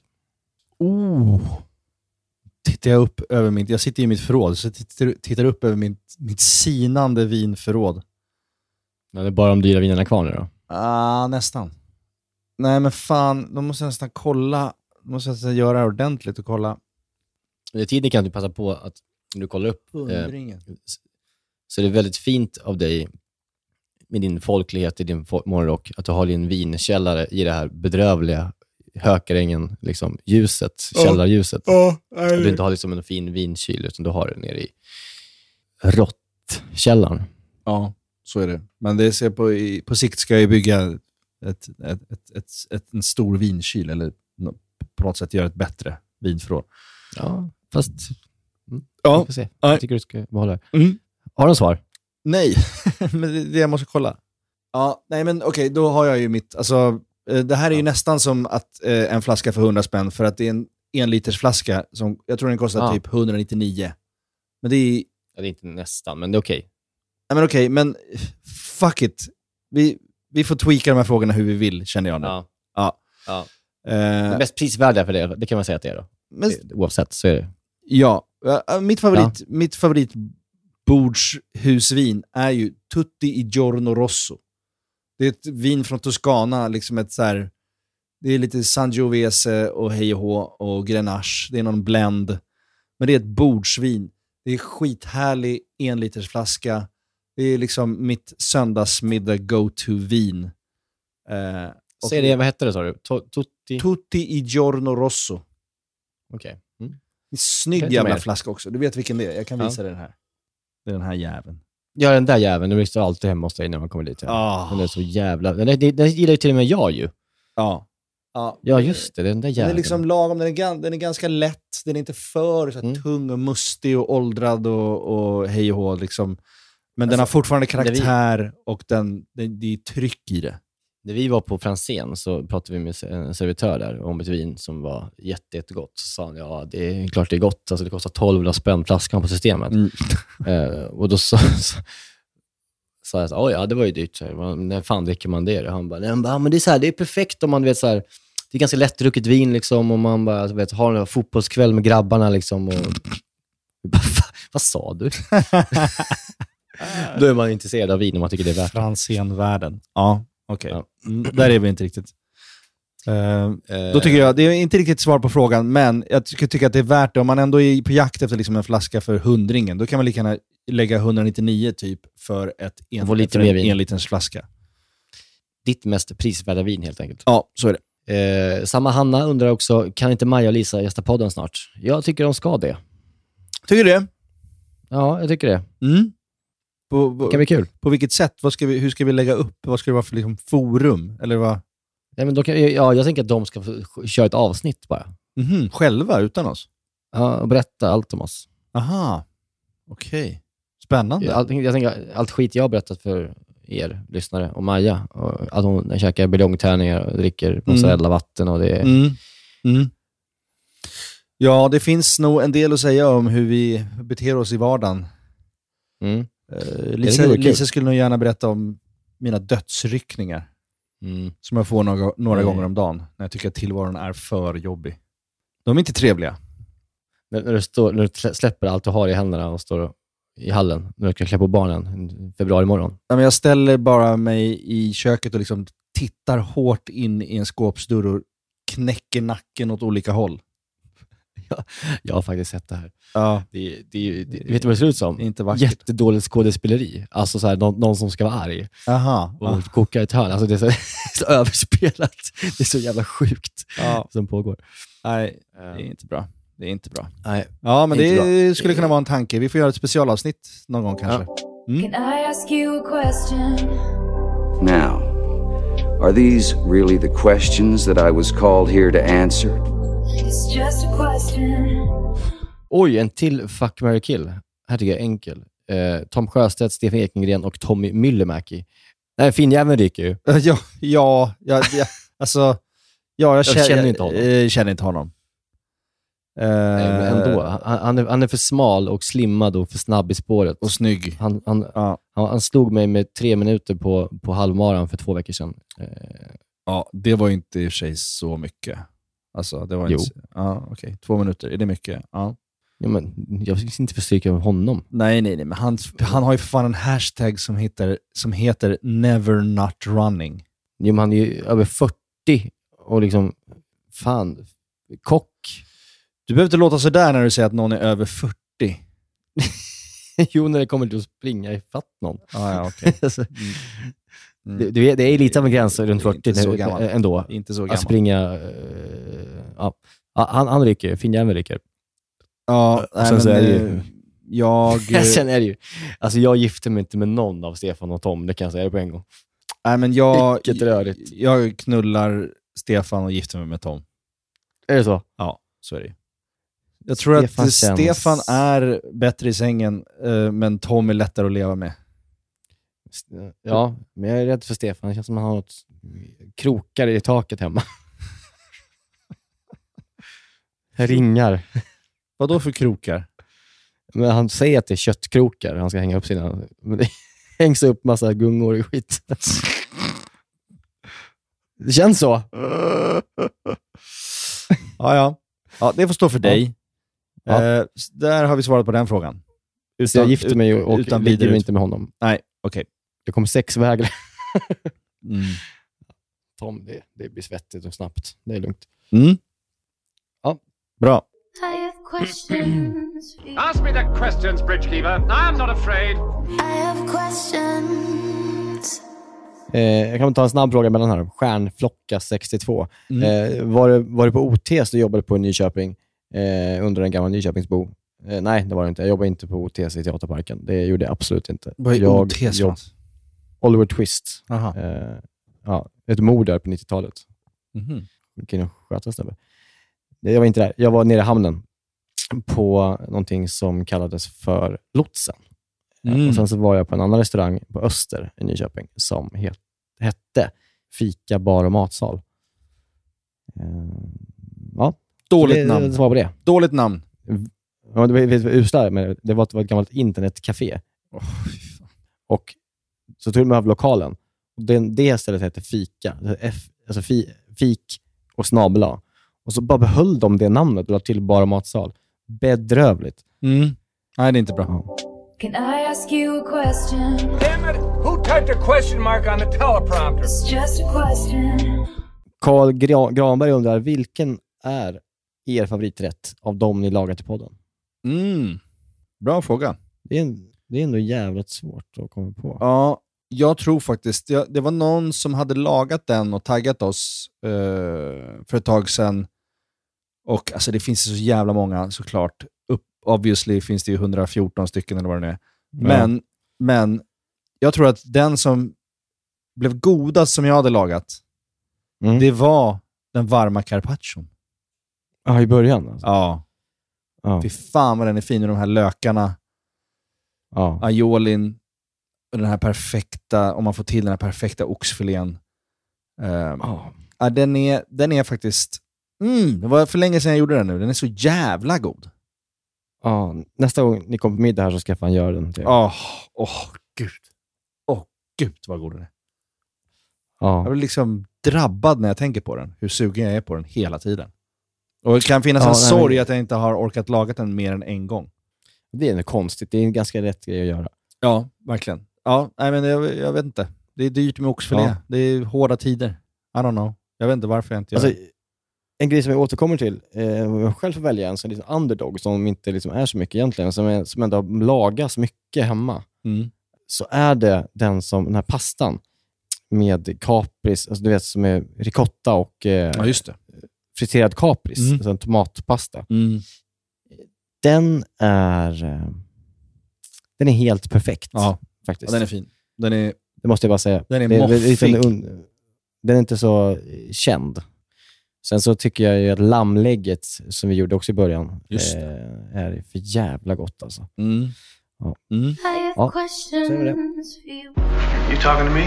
Oh. Tittar jag upp över mitt, jag sitter i mitt förråd, så tittar, tittar upp över mitt, mitt sinande vinförråd. Ja, det är bara de dyra vinerna kvar nu då? Ah, nästan. Nej men fan, då måste jag nästan kolla, då måste jag nästan göra det ordentligt och kolla. Under tiden kan du passa på att du kollar upp. Eh, så det är väldigt fint av dig med din folklighet i din morgonrock att du har din vinkällare i det här bedrövliga Hökarängen, liksom ljuset, källarljuset. Oh, oh, och du inte har liksom en fin vinkyl utan du har det nere i råttkällaren. Ja, så är det. Men det ser på, i, på sikt ska jag bygga ett, ett, ett, ett, ett, en stor vinkyl eller på något sätt göra ett bättre vinförråd. Ja, fast mm, ja. Jag får se. Jag tycker du ska behålla det. Mm. Har du en svar? Nej, men det, det jag måste kolla. Ja, nej men okej, okay, då har jag ju mitt, alltså det här är ju ja. nästan som att eh, en flaska för hundra spänn för att det är en en liters flaska som jag tror den kostar ja. typ etthundranittionio. Men det är ja, det är inte nästan, men det är okej. Okay. Nej men okej, okay, men fuck it. Vi, vi får tweaka de här frågorna hur vi vill, känner jag nu. Ja. Ja. Ja. Eh, det mest prisvärda för det, det kan man säga att det är då. Men, det, oavsett så är det. Ja, mitt favorit, ja. mitt favoritbordshusvin är ju Tutti i Giorno Rosso. Det är ett vin från Toscana, liksom ett så här, det är lite Sangiovese och hej och hå och Grenache. Det är någon blend. Men det är ett bordsvin. Det är skithärlig enlitersflaska. Det är liksom mitt söndagsmiddag go-to-vin. Eh, Säg det, vad heter det sa du? Tutti? Tutti i Giorno Rosso. Okej. Okay. Mm. Det är snygg jävla flaska också. Du vet vilken det är. Jag kan visa ja. den här. Det är den här jäveln. Ja, den där jäveln. Den står alltid hemma hos dig när man kommer dit. Ja. Oh. Den är så jävla... Den, den, den gillar ju till och med jag ju. Ja. Ja, ja just det. Den där jäveln. Den är liksom lagom. Den är, den är ganska lätt. Den är inte för så här, mm. tung och mustig och åldrad och, och hej och hå. Liksom. Men alltså, den har fortfarande karaktär vi... och den, det, det är tryck i det. När vi var på Franzén så pratade vi med en servitör där om ett vin som var jätte, jättegott. Så sa han, ja det är klart det är gott. Alltså det kostar tolv spänn flaskan på systemet. Mm. Uh, och då sa så, så jag, oj ja det var ju dyrt. När fan dricker man det? Och han bara, nej, bara, men det är så här, det är perfekt om man vet så här, det är ganska lättdrucket vin liksom. Och man bara vet, har en fotbollskväll med grabbarna liksom. Och, bara, vad sa du? Då är man intresserad av vin om man tycker det är värt. Franzén-världen. Ja. Okej, okay. ja. mm, där är vi inte riktigt. Uh, uh, då tycker jag, det är inte riktigt svar på frågan, men jag tycker, tycker att det är värt det. Om man ändå är på jakt efter liksom en flaska för hundringen, då kan man lika gärna lägga etthundranittionio typ för ett en, lite mer vin. en liters flaska. Ditt mest prisvärda vin helt enkelt. Ja, så är det. Uh, samma Hanna undrar också, kan inte Maja och Lisa gästa podden snart? Jag tycker de ska det. Tycker du det? Ja, jag tycker det. Mm. På, det kan bli kul. På vilket sätt? Vad ska vi, hur ska vi lägga upp? Vad ska det vara för liksom, forum? Eller vad? Ja, men då kan, ja, jag tänker att de ska få köra ett avsnitt bara. Mm-hmm. Själva, utan oss? Ja, och berätta allt om oss. Aha, okej. Okay. Spännande. Allt, jag tänker, allt skit jag har berättat för er lyssnare och Maja. Och att hon käkar buljongtärningar och dricker mozzarella-vatten och det är... Mm. Mm. Ja, det finns nog en del att säga om hur vi beter oss i vardagen. Mm. Uh, Lisa, Lisa skulle nog gärna berätta om mina dödsryckningar. Mm. Som jag får några, några mm. gånger om dagen. När jag tycker att tillvaron är för jobbig. De är inte trevliga. När, när, du, står, när du släpper allt du har i händerna och står i hallen. När du ska klä på barnen en februari morgon. Ja, men jag ställer bara mig i köket och liksom tittar hårt in i en skåpsdörr och knäcker nacken åt olika håll. Ja, jag har faktiskt sett det här. Ja. Det, det, det, vet du vad det ser ut som? Inte vackert. Jättedåligt skådespeleri. Alltså så här, någon, någon som ska vara arg. Aha, och aha. koka ett hörn. Alltså det är så, så överspelat. Det är så jävla sjukt ja. som pågår. Nej, det är inte bra. Det är inte bra. Nej, ja, men det bra. Skulle kunna vara en tanke. Vi får göra ett specialavsnitt någon gång kanske. Mm. Can I ask you a question? Now, are these really the questions that I was called here to answer? It's just a question. Oj, en till Fuck, Marry, Kill. Här tycker jag är enkel. Eh, Tom Sjöstedt, Stefan Ekengren och Tommy Myllymäki. Nej, finjäveln ryker ju. Ja, ja, ja, ja alltså, ja jag, jag känner, känner inte honom. Jag, jag känner inte honom. Nej, men ändå. Han, han, är, han är för smal och slimmad och för snabb i spåret. Och snygg. Han, han, ja. han, han slog mig med tre minuter på, på halvmaran för två veckor sedan. Eh. Ja, det var inte i och för sig så mycket. Alltså, det var jo. Inte, ja, okej. Okay. Två minuter, är det mycket? Ja. Ja, men jag vill inte försöka med honom. Nej, nej, nej. Men han, han har ju för fan en hashtag som heter, som heter never not running. Jo, men han är ju över fyrtio och liksom, fan, kock. Du behöver inte låta så där när du säger att någon är över fyrtio. Jo, när det kommer till att springa i fatt någon. Ah, ja, okej. Okay. alltså, mm. det, det, är, det är lite av en gräns runt fyrtio inte så gammal. Ändå. Inte så gammal. Att springa, uh, ja. Han, han rycker, finjäveln rycker. Ja, nej, men, så är det ju, jag... Sen är det ju, alltså jag gifter mig inte med någon av Stefan och Tom, det kan jag säga på en gång. Nej, men jag, rörigt. jag knullar Stefan och gifter mig med Tom. Är det så? Ja, så är det. Jag tror Stefan att känns... Stefan är bättre i sängen, men Tom är lättare att leva med. Ja, men jag är rädd för Stefan. Det känns som att han har något krokar i taket hemma. Ringar. Vad då för krokar? Men han säger att det är köttkrokar. Han ska hänga upp sina... Men det hängs upp massa gungor i skit. Det känns så. Ja, ja. Ja, det får stå för dig. Ja. Eh, där har vi svarat på den frågan. Utan, så jag gifter mig och, och utan ligger mig inte med honom. Nej, okej. Okay. Det kommer sex vägar. mm. Tom, det, det blir svettigt och snabbt. Det är lugnt. Mm. Ja, bra. I have questions. Ask me the questions, Bridgekeeper. I am not afraid. I have questions. Eh, jag kan ta en snabb fråga mellan här. Stjärnflocka sextiotvå. Mm. Eh, var, det, var det på O T S du jobbade på i Nyköping eh, under en gammal Nyköpingsbo? Eh, nej, det var det inte. Jag jobbade inte på O T S i Teaterparken. Det gjorde jag absolut inte. Vad är jag, O T S? Jag, Oliver Twist. Eh, ja, ett mord där på nittiotalet. Mm-hmm. Vilken sköta snubbe. Jag var inte där. Jag var nere i hamnen på någonting som kallades för Lotsen. Mm. Och sen så var jag på en annan restaurang på Öster i Nyköping som het, hette Fika, bar och matsal. Ja. Dåligt det, namn. Det var på det. Dåligt namn. Ja, det var usla, men det var, det var ett gammalt internetcafé. Oh, och så tog de över lokalen. Och det, det stället hette Fika. F, alltså fi, fik och snabla. Och så bara behöll de det namnet och la till bara matsal. Bedrövligt. Mm. Nej, det är inte bra. Can I ask you a question? Damn it! Who typed a question mark on the teleprompter? It's just a question. Carl Gra- Granberg undrar, vilken är er favoriträtt av dem ni lagat i podden? Mm. Bra fråga. Det är, en, det är ändå jävligt svårt att komma på. Ja, jag tror faktiskt, jag, det var någon som hade lagat den och taggat oss uh, för ett tag sedan. Och alltså det finns så jävla många såklart. Upp, obviously finns det ju hundrafjorton stycken eller vad det är. Men, ja. men jag tror att den som blev godast som jag hade lagat, mm. det var den varma carpaccion. Ja, i början alltså. Ja. ja. Fy fan vad den är fin med de här lökarna. Ja. Aiolin. Den här perfekta, om man får till den här perfekta oxfilén. Um, ja. Ja, den, är, den är faktiskt... Mm, det var för länge sedan jag gjorde den nu. Den är så jävla god. Ja, nästa gång ni kommer på middag här så ska jag fan göra den. Åh, oh, oh, gud. Åh, oh, gud vad god den är. Ja. Jag blir liksom drabbad när jag tänker på den. Hur sugen jag är på den hela tiden. Och det kan finnas ja, en nej, sorg men... att jag inte har orkat laga den mer än en gång. Det är konstigt. Det är en ganska rätt grej att göra. Ja, verkligen. Ja, nej, men jag, jag vet inte. Det är dyrt med oxfilé. Ja. Det är hårda tider. I don't know. Jag vet inte varför jag inte gör alltså, det. En grej som jag återkommer till, eh, jag själv får välja en sån liten underdog som inte liksom är så mycket egentligen, som, är, som ändå lagas mycket hemma. Mm. Så är det den som, den här pastan med kapris, alltså du vet som är ricotta och eh, ja, just det. friterad kapris, mm. alltså en tomatpasta. Mm. Den är eh, den är helt perfekt. Ja, faktiskt. Ja, den är fin. Den är, det måste jag bara säga. Den är det, moffig. Den, un, den är inte så känd. Sen så tycker jag ju att lammlägget som vi gjorde också i början eh, är för jävla gott alltså. Mm. Ja. Mm. Ja, så är det. You talking to me?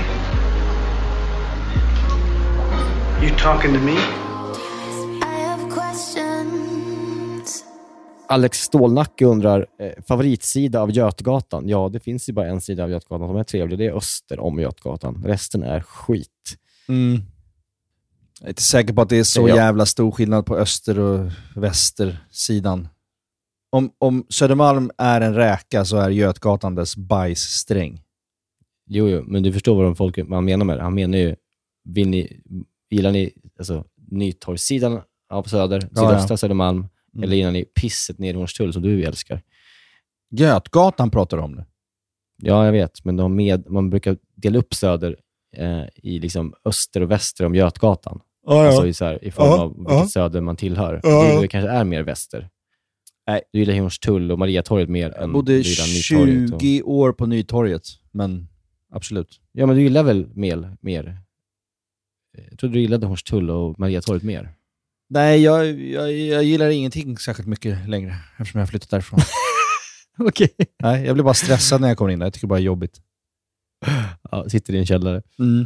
You talking to me? I have questions. Alex Stålnacke undrar, eh, favoritsida av Götgatan? Ja, det finns ju bara en sida av Götgatan som är trevlig. Det är öster om Götgatan. Resten är skit. Mm. Jag är inte säker på att det är så ja. jävla stor skillnad på öster- och västersidan. Om, om Södermalm är en räka så är Götgatan dess bajssträng. Jo, jo, men du förstår vad de folk man menar med det. Han menar ju, vill ni, gillar ni alltså, Nytorgssidan av Söder, sydöstra ja, ja. Södermalm, mm. eller gillar ni pisset ner i Hornstull som du älskar? Götgatan pratar om det. Ja, jag vet, men de med, man brukar dela upp Söder eh, i liksom öster och väster om Götgatan. Ja, ja. Alltså i, så här, i form ja, av vilket ja. söder man tillhör. Ja. Det kanske är mer väster. Nej. Du gillar Hornstull och Mariatorget mer jag än bodde tjugo och... år på Nytorget, men absolut. Ja, men du gillar väl mer? mer. Jag tror du gillade Hornstull och Mariatorget mer. Nej, jag, jag, jag gillar ingenting särskilt mycket längre eftersom jag har flyttat därifrån. Okej. Okay. Nej, jag blir bara stressad när jag kommer in där. Jag tycker bara det är jobbigt. Ja, sitter i en källare. Mm.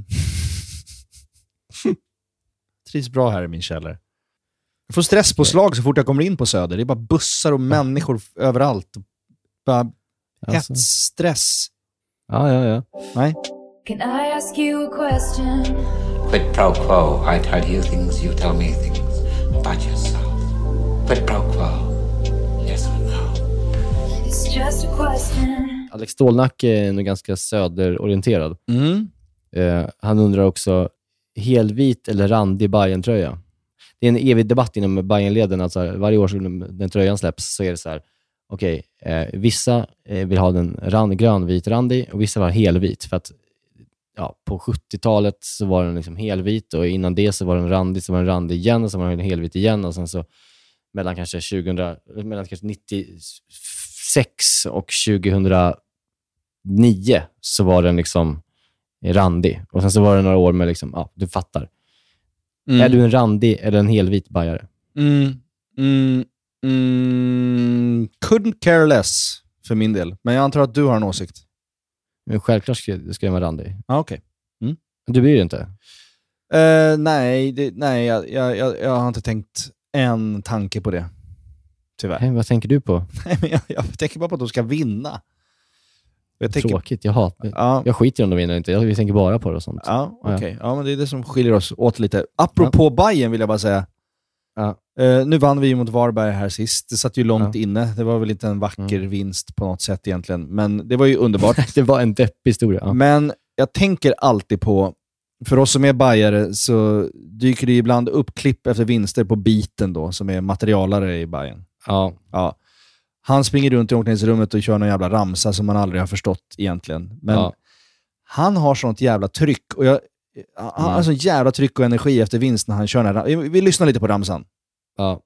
Trivs bä här i min källare. Jag får stresspåslag så fort jag kommer in på Söder. Det är bara bussar och människor överallt. Bara alltså. hetsstress. Ja, ja, ja. Nej. Can I ask you a question? Quid pro quo. I tell you things, you tell me things about yourself. Quid pro quo. Yes or no? It's just a question. Alex Stålnacke är nog ganska söderorienterad. Mm. Eh, han undrar också, helvit eller randig Bayern-tröja? Det är en evig debatt inom Bayern-leden. Alltså varje år som den tröjan släpps så är det så här, okej, okay, eh, vissa eh, vill ha den rand, grönvit randig och vissa vill ha helvit. För att ja, på sjuttiotalet så var den liksom helvit och innan det så var den randig, så var den randig igen och så var den helvit igen och sen så mellan kanske tjugohundra, mellan kanske nittiosex och tjugohundranio så var den liksom randig. Och sen så var det några år med liksom, ja, du fattar. Mm. Är du en randig eller en helvit bajare? Mm. Mm. Mm. Couldn't care less för min del. Men jag antar att du har en åsikt. Men självklart ska, ska jag vara randig. Ah, okej. Okay. Mm. Du bryr dig inte? Uh, nej, det, nej jag, jag, jag, jag har inte tänkt en tanke på det. Tyvärr. Hey, vad tänker du på? Nej, men jag, jag tänker bara på att de ska vinna. Jag tänker, tråkigt, jag hatar ja. Jag skiter om de vinner inte, jag tänker bara på det och sånt. Ja, okej. Okay. Ja, men det är det som skiljer oss åt lite. Apropå ja. Bayern vill jag bara säga. Ja. Uh, nu vann vi mot Varberg här sist. Det satt ju långt ja. inne. Det var väl inte en vacker mm. vinst på något sätt egentligen. Men det var ju underbart. Det var en deppig historia. Ja. Men jag tänker alltid på, för oss som är bajare så dyker det ibland upp klipp efter vinster på Biten då, som är materialare i Bayern. Ja. Ja. Han springer runt i omklädningsrummet och kör någon jävla ramsa som man aldrig har förstått egentligen. Men ja. Han har sånt jävla tryck och jag, han mm. har sånt jävla tryck och energi efter vinst när han kör den här. Vi lyssnar lite på ramsan. Ja.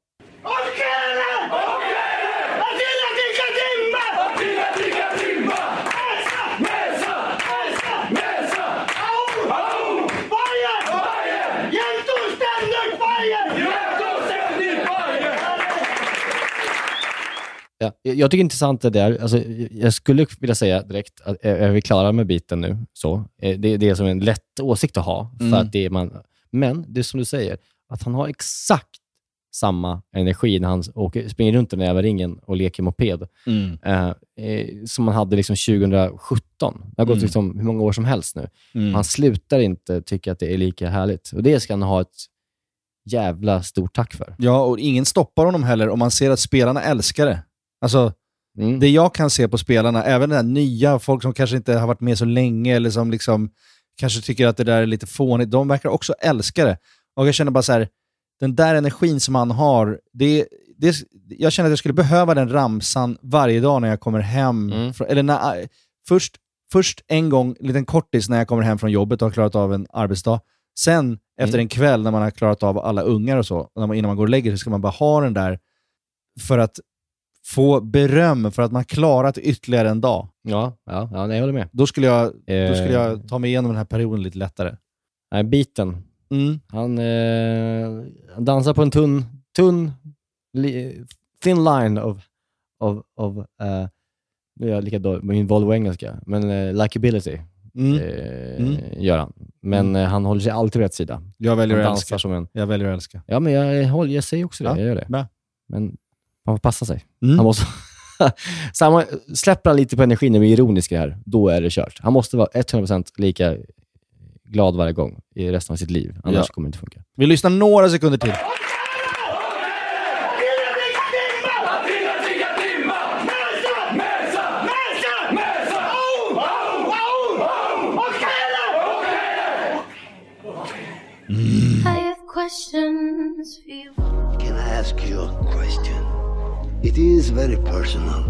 Ja, jag tycker intressant det där. Alltså, jag skulle vilja säga direkt att är vi klara med Biten nu så det, det är som en lätt åsikt att ha för mm. att det är man, men det är som du säger att han har exakt samma energi när han åker, springer runt den över ringen och leker moped mm. eh, som man hade liksom tjugosjutton. Det har gått mm. liksom hur många år som helst nu. Mm. Han slutar inte tycka att det är lika härligt och det ska han ha ett jävla stort tack för. Ja, och ingen stoppar honom heller om man ser att spelarna älskar det. Alltså, mm. det jag kan se på spelarna, även den nya, folk som kanske inte har varit med så länge eller som liksom kanske tycker att det där är lite fånigt, de verkar också älska det. Och jag känner bara så här, den där energin som han har, det, det, jag känner att jag skulle behöva den ramsan varje dag när jag kommer hem. Mm. Från, eller när, först, först en gång, en liten kortis när jag kommer hem från jobbet och har klarat av en arbetsdag. Sen efter mm. en kväll när man har klarat av alla ungar och så, och när man, innan man går och lägger sig, så ska man bara ha den där för att få beröm för att man klarat ytterligare en dag. Ja, ja, ja nej, jag håller med. Då skulle jag, eh. då skulle jag ta mig igenom den här perioden lite lättare. Nej, Biten. Mm. Han, eh, han dansar på en tunn, tunn li, thin line of, of, of uh, nu är jag lika dålig med min Volvo-engelska, men uh, likability mm. Eh, mm. gör han. Men mm. uh, han håller sig alltid rätt sida. Jag väljer han att älska. Som en, jag väljer att älska. Ja, men jag, jag, jag säger också det. Ja. Jag gör det. Bra. Men man får passa sig. Mm. Han måste Samma, släpper han lite på energin när vi är ironiska här, då är det kört. Han måste vara hundra procent lika glad varje gång i resten av sitt liv. Annars ja. kommer det inte funka. Vi lyssnar några sekunder till. I have questions for you. Can I ask you a question? It is very personal.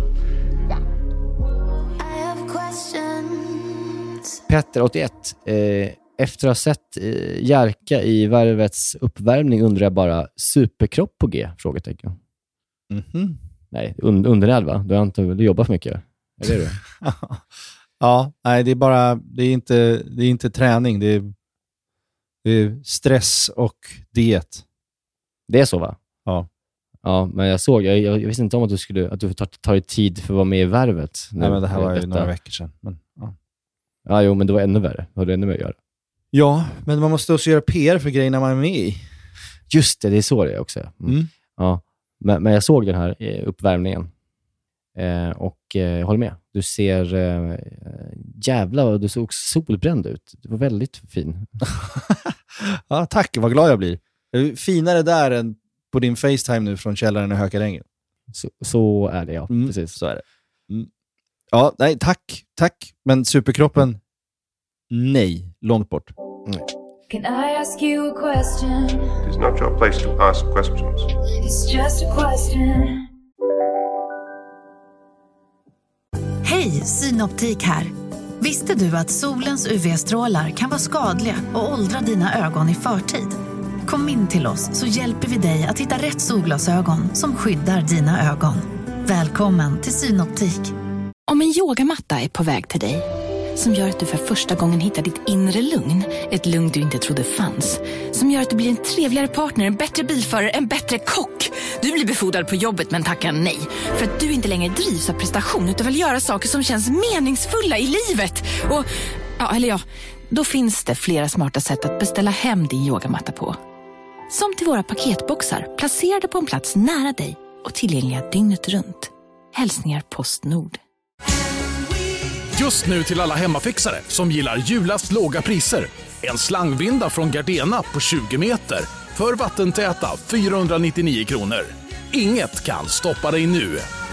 I have questions. Petter, åttioett. Eh, efter att ha sett eh, Jerka i Värvets uppvärmning undrar jag bara, superkropp på G? Frågetecken. Mm-hmm. Nej, un- undernärd va? Du har inte du jobbar för mycket. Är det det? Ja, nej det är bara, det är inte, det är inte träning, det är, det är stress och diet. Det är så va? Ja. Ja, men jag såg, jag, jag visste inte om att du skulle att du tar, tar dig tid för att vara med i Värvet. Nej, men det här var ju några veckor sedan. Men, ja. ja, jo, men det var ännu värre. Vad har du ännu mer att göra? Ja, men man måste också göra P R för grejerna man är med i. Just det, det är så det är också. Mm. Mm. Ja, men, men jag såg den här uppvärmningen. Eh, och eh, jag håller med. Du ser eh, jävla och du såg solbränd ut. Du var väldigt fin. Ja, tack. Vad glad jag blir. Finare där än på din FaceTime nu från källaren i Hökarängen. Så, så är det, ja. Mm. Precis. Så är det. Mm. Ja, nej, tack. Tack. Men superkroppen, nej. Långt bort. Nej. Can I ask you a question? It is not your place to ask questions. It's just a question. Hej, Synoptik här. Visste du att solens U V-strålar kan vara skadliga och åldra dina ögon i förtid? Kom in till oss så hjälper vi dig att hitta rätt solglasögon som skyddar dina ögon. Välkommen till Synoptik. Om en yogamatta är på väg till dig, som gör att du för första gången hittar ditt inre lugn, ett lugn du inte trodde fanns, som gör att du blir en trevligare partner, en bättre bilförare, en bättre kock. Du blir befordrad på jobbet men tackar nej, för att du inte längre drivs av prestation utan vill göra saker som känns meningsfulla i livet. Och, ja, eller ja, då finns det flera smarta sätt att beställa hem din yogamatta på. Som till våra paketboxar, placerade på en plats nära dig och tillgängliga dygnet runt. Hälsningar Postnord. Just nu till alla hemmafixare som gillar julast låga priser. En slangvinda från Gardena på tjugo meter för vattentäta fyrahundranittionio kronor. Inget kan stoppa dig nu.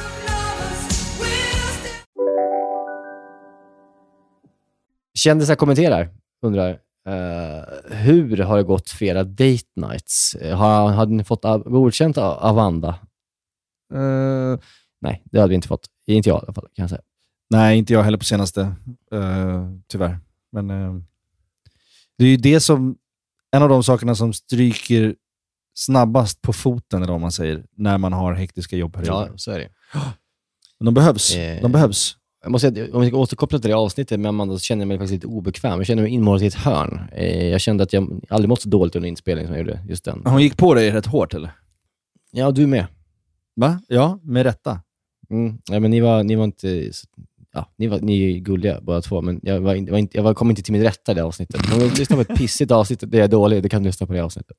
Kändisar kommenterar, undrar, uh, hur har det gått för era date nights? Har, hade ni fått av, godkänt av Avanda? Uh, nej, det hade vi inte fått. Inte jag i alla fall, kan jag säga. Nej, inte jag heller på senaste. Uh, tyvärr. Men uh, det är ju det som, en av de sakerna som stryker snabbast på foten, eller om man säger, när man har hektiska jobbperioder. Ja, så är det. Men de behövs. Eh, de behövs. Jag måste säga, om vi ska återkoppla till det avsnittet med Amanda, så känner jag mig faktiskt lite obekväm. Jag känner mig inmålad i ett hörn. Eh, jag kände att jag aldrig mått så dåligt under inspelningen som jag gjorde just den. Hon gick på dig rätt hårt, eller? Ja, du med. Va? Ja, med rätta. Mm. Ja, men ni var, ni var inte... Ja, ni, var, ni är gulliga båda två, men jag, var, var inte, jag var, kom inte till min rätta i det avsnittet. Om du lyssnar på ett pissigt avsnitt, det är dåligt, det kan du lyssna på det avsnittet.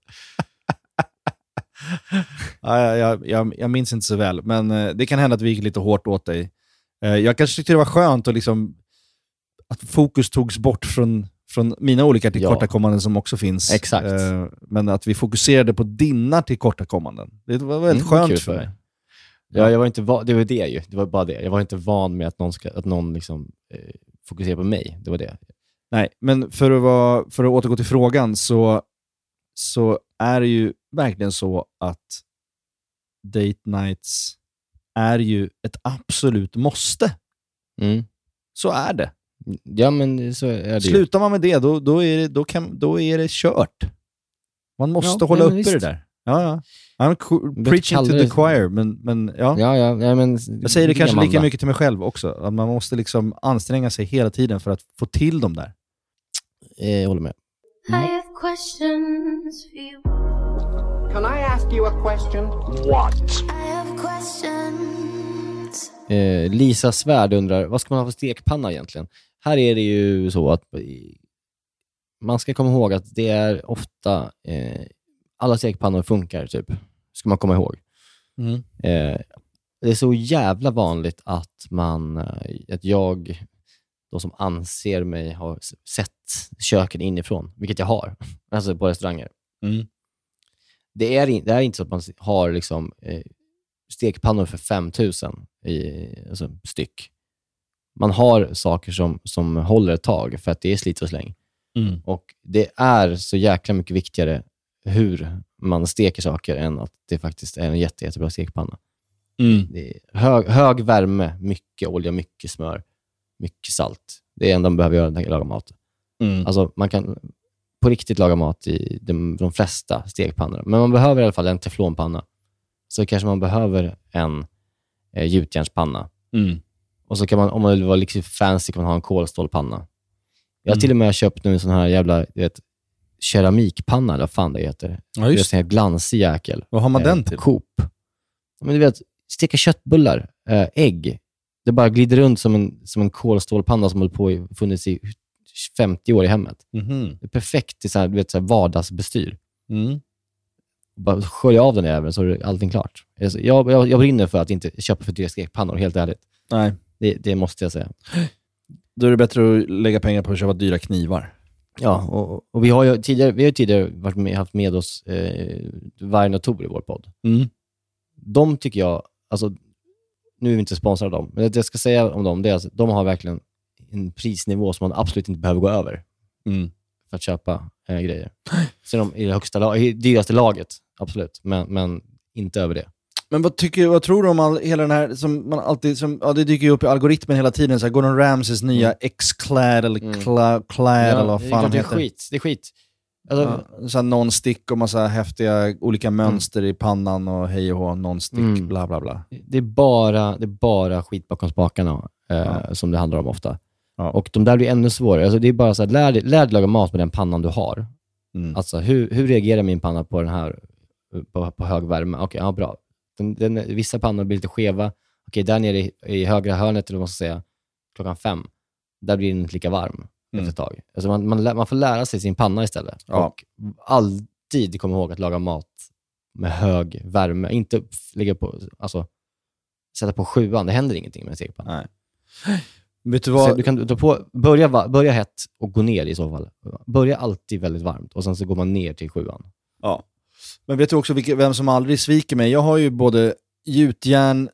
Ja, jag, jag, jag minns inte så väl, men eh, det kan hända att vi gick lite hårt åt dig. Eh, jag kanske tyckte det var skönt att, liksom, att fokus togs bort från, från mina olika tillkortakommanden, ja, som också finns. Exakt. Eh, men att vi fokuserade på dina tillkortakommanden. Det var väldigt mm, skönt för mig. Ja, jag var inte va- det var det ju. Det var bara det. Jag var inte van med att någon, ska, att någon liksom, eh, fokuserar på mig. Det var det. Nej, men för att, vara, för att återgå till frågan så, så är det ju verkligen så att date nights är ju ett absolut måste. Mm. Så är det. Ja, men så är det. Slutar man med det, då, då, är, det, då, kan, då är det kört. Man måste ja, hålla ja, uppe visst. det där. Ja, ja. I'm co- preaching to the choir, men, men ja. Ja, ja, ja, men jag säger det kanske Amanda. lika mycket till mig själv också. Att man måste liksom anstränga sig hela tiden för att få till dem där. Jag håller med. I have questions for you. Can I ask you a question? What? I have questions. Eh, Lisa Svärd undrar, vad ska man ha för stekpanna egentligen? Här är det ju så att man ska komma ihåg att det är ofta eh, alla stekpannor funkar, typ. Ska man komma ihåg. Mm. Eh, det är så jävla vanligt att man, att jag då som anser mig har sett köken inifrån, vilket jag har, alltså på restauranger. Mm. Det, är, det är inte så att man har liksom eh, stekpannor för fem tusen i, alltså, styck. Man har saker som, som håller ett tag för att det är slit och släng. Mm. Och det är så jäkla mycket viktigare hur man steker saker än att det faktiskt är en jätte, jättebra stekpanna. Mm. Det är hög, hög värme, mycket olja, mycket smör, mycket salt. Det är enda man behöver göra när man lagar mat. Mm. Alltså man kan på riktigt laga mat i de, de flesta stekpannor. Men man behöver i alla fall en teflonpanna. Så kanske man behöver en eh, gjutjärnspanna. Mm. Och så kan man, om man vill vara liksom fancy, kan man ha en kolstålpanna. Jag har Mm. till och med köpt nu en sån här jävla, du vet, keramikpanna, eller vad fan det heter. Ja, just. Det är en glansig jäkel. Vad har man den till? Coop. Men du vet, steka köttbullar, äh, ägg. Det bara glider runt som en, som en kolstålpanna som håller på i, funnits i femtio år i hemmet. Mm-hmm. Det är perfekt till så här, du vet, så här vardagsbestyr. Mm. Bara skölja av den även så är allting klart. Jag, jag, jag brinner för att inte köpa för dyra stekpannor, helt ärligt. Nej. Det, det måste jag säga. Då är det bättre att lägga pengar på att köpa dyra knivar. Ja, och, och vi har ju tidigare, vi har tidigare varit med, haft med oss eh, Vargen och Tor i vår podd. Mm. De tycker jag, alltså nu är vi inte sponsrade av dem, men det jag ska säga om dem, det är att de har verkligen en prisnivå som man absolut inte behöver gå över mm. för att köpa eh, grejer. Så de i det högsta lag, i dyraste laget, absolut, men, men inte över det. Men vad tycker vad tror du om all, hela den här som man alltid som ja, det dyker ju upp i algoritmen hela tiden så här, Gordon Ramsays nya mm. X-Clad eller mm. Cla, Clad ja, eller vad fan det heter. Det är skit, det är skit. Alltså, ja, så här non-stick och massa häftiga olika mönster mm. i pannan och hej och hå, non-stick, mm. bla bla bla. Det är bara, det är bara skit bakom spakarna eh, ja. som det handlar om ofta. Ja. Och de där blir ännu svårare. Alltså, det är bara så här, lär, lär dig laga mat med den pannan du har. Mm. Alltså, hur, hur reagerar min panna på den här på, på hög värme? Okej, okay, ja bra. Den, den, vissa pannor blir lite skeva. Okej, okay, där nere i, i högra hörnet, eller vad man ska säga, klockan fem, där blir den inte lika varm mm. efter ett tag. Alltså man, man, man får lära sig sin panna istället. Ja. Och alltid komma ihåg att laga mat med hög värme. Inte ligga på, alltså sätta på sjuan. Det händer ingenting med en stekpanna. Nej. Vet du vad? Så du kan ta på, börja, börja hett och gå ner i så fall. Börja alltid väldigt varmt och sen så går man ner till sjuan. Ja. Men vet du också vilka, vem som aldrig sviker mig? Jag har ju både gjutjärn,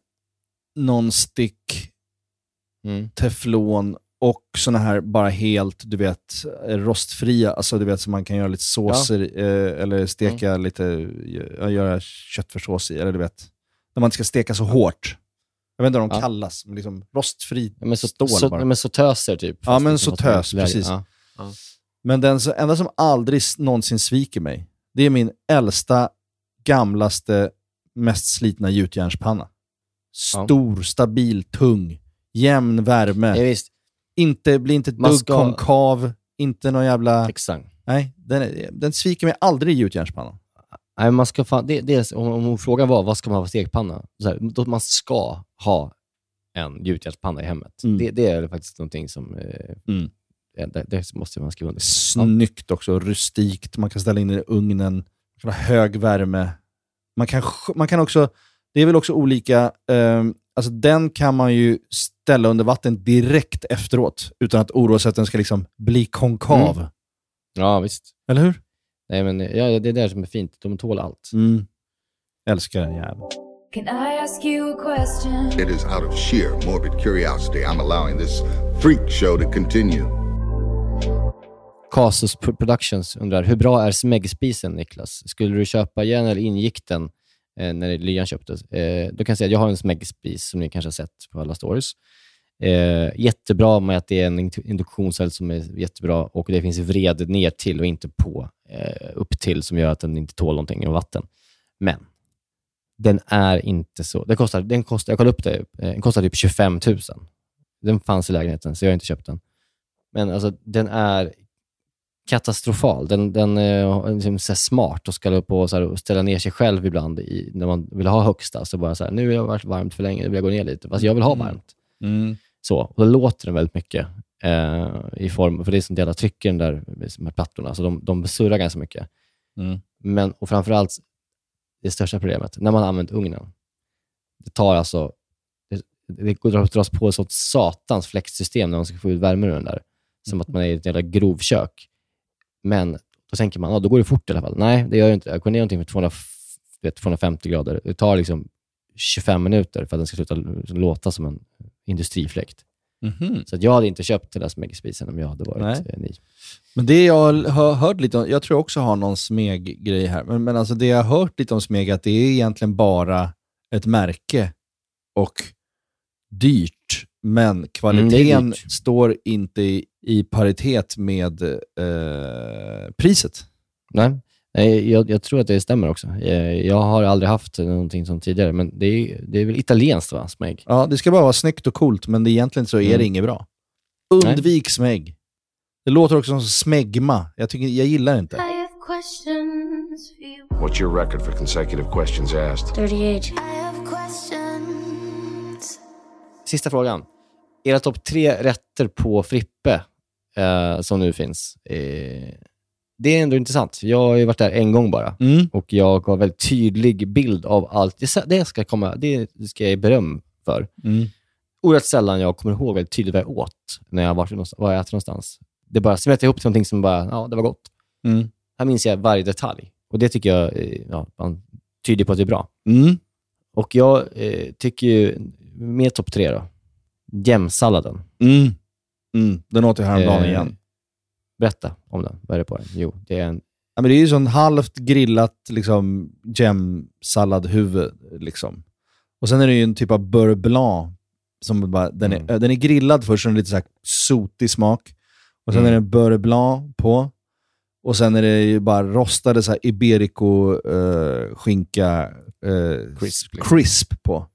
non-stick, mm. teflon och såna här bara helt, du vet, rostfria. Alltså du vet, så man kan göra lite såser ja. eh, eller steka mm. lite, göra köttfärssås i, eller du vet. När man inte ska steka så hårt. Jag vet inte vad de ja. kallas, men liksom rostfri ja, men så, stål så, bara. Men så töser typ. Ja, men så tös, precis. Ja. Ja. Men den så, enda som aldrig någonsin sviker mig, det är min äldsta, gamlaste, mest slitna gjutjärnspanna. Stor, ja. stabil, tung, jämn värme. Ja, visst. Inte, blir inte ett dugg ska... konkav, inte någon jävla... Exakt. Nej, den, den sviker mig aldrig i gjutjärnspannan. Nej, man ska fan, det, det är, om, om frågan var vad ska man ha för stekpanna? Så här, då man ska ha en gjutjärnspanna i hemmet. Mm. Det, det är faktiskt någonting som eh, mm. det, det måste man skriva under. Snyggt också, rustikt. Man kan ställa in i ugnen. Man kan ha hög värme. Man kan, man kan också, det är väl också olika, eh, alltså den kan man ju ställa under vatten direkt efteråt utan att oroa sig att den ska liksom bli konkav. Mm. Ja, visst. Eller hur? Nej, men ja, det är det som är fint. De tål allt. Mm. Älskar den jäveln. Can I ask you a question? It is out of sheer morbid curiosity I'm allowing this freak show to continue. Casus Productions undrar, hur bra är smäggspisen, Niklas? Skulle du köpa igen eller ingick den eh, när lyan köptes? Eh, då kan jag säga att jag har en smäggspis som ni kanske har sett på alla stories. Eh, jättebra med att det är en induktionseld som är jättebra och det finns vred ner till och inte på eh, upp till som gör att den inte tål någonting av vatten. Men den är inte så. Den kostar, den kostar, jag kollade upp det, den kostar typ tjugofem tusen. Den fanns i lägenheten så jag har inte köpt den. Men alltså den är katastrofal. Den, den är liksom så smart och ska upp och, så här, och ställa ner sig själv ibland i, när man vill ha högsta. Så bara så här, nu har jag varit varmt för länge, nu vill jag gå ner lite. Fast jag vill ha varmt. Mm. Så, och då låter den väldigt mycket eh, i form, för det är sånt jävla tryck i den där med plattorna, så de, de surrar ganska mycket. Mm. Men, och framförallt det största problemet, när man har använt ugnen, det tar alltså det, det går att dras på ett sånt satans flexsystem när man ska få ut värme ur den där, som att man är i ett jävla grovkök. Men då tänker man, ja, då går det fort i alla fall. Nej, det gör det inte. Jag går ner någonting för tvåhundra, tvåhundrafemtio grader. Det tar liksom tjugofem minuter för att den ska sluta låta som en industrifläkt. Mm-hmm. Så att jag hade inte köpt den där smäggspisen om jag hade varit eh, ni. Men det jag har hört lite om, jag tror också har någon smeg-grej här, men, men alltså det jag har hört lite om smeg är att det är egentligen bara ett märke och dyrt, men kvaliteten mm, dyrt. står inte i, i paritet med eh, priset. Nej. Nej, jag, jag tror att det stämmer också. Jag, jag har aldrig haft någonting som tidigare, men det är, det är väl italienskt, va? Smägg. Ja, det ska bara vara snyggt och coolt, men det egentligen så är mm. det inget bra. Undvik Nej. smägg. Det låter också som smäggma. Jag, tycker, jag gillar inte. I have questions for you. What's your record for consecutive questions asked? thirty-eight. I have questions. Sista frågan. Era topp tre rätter på Frippe eh, som nu finns. Eh, Det är ändå intressant. Jag har ju varit där en gång bara. Mm. Och jag har en väldigt tydlig bild av allt. Det ska, komma, det ska jag ge beröm för. Mm. Oerhört sällan jag kommer ihåg väldigt tydligt vad jag åt när jag var, var jag äter någonstans. det bara smälte ihop till någonting som bara, ja, det var gott. Mm. Här minns jag varje detalj. Och det tycker jag, ja, man tyder på att det är bra. Mm. Och jag eh, tycker ju, med topp tre då, jämsalladen. Mm. Mm. Den åt jag häromdagen eh, igen. Berätta om den. Vad är det på den? Jo, det är en... Ja, men det är ju sån halvt grillat liksom, jämsalladhuvud. Liksom. Och sen är det ju en typ av beurre blanc. Som bara, den, är, mm. den är grillad först, en lite så här sotig smak. Och sen mm. är det en beurre blanc på. Och sen är det ju bara rostade så här iberico uh, skinka uh, crisp, crisp på.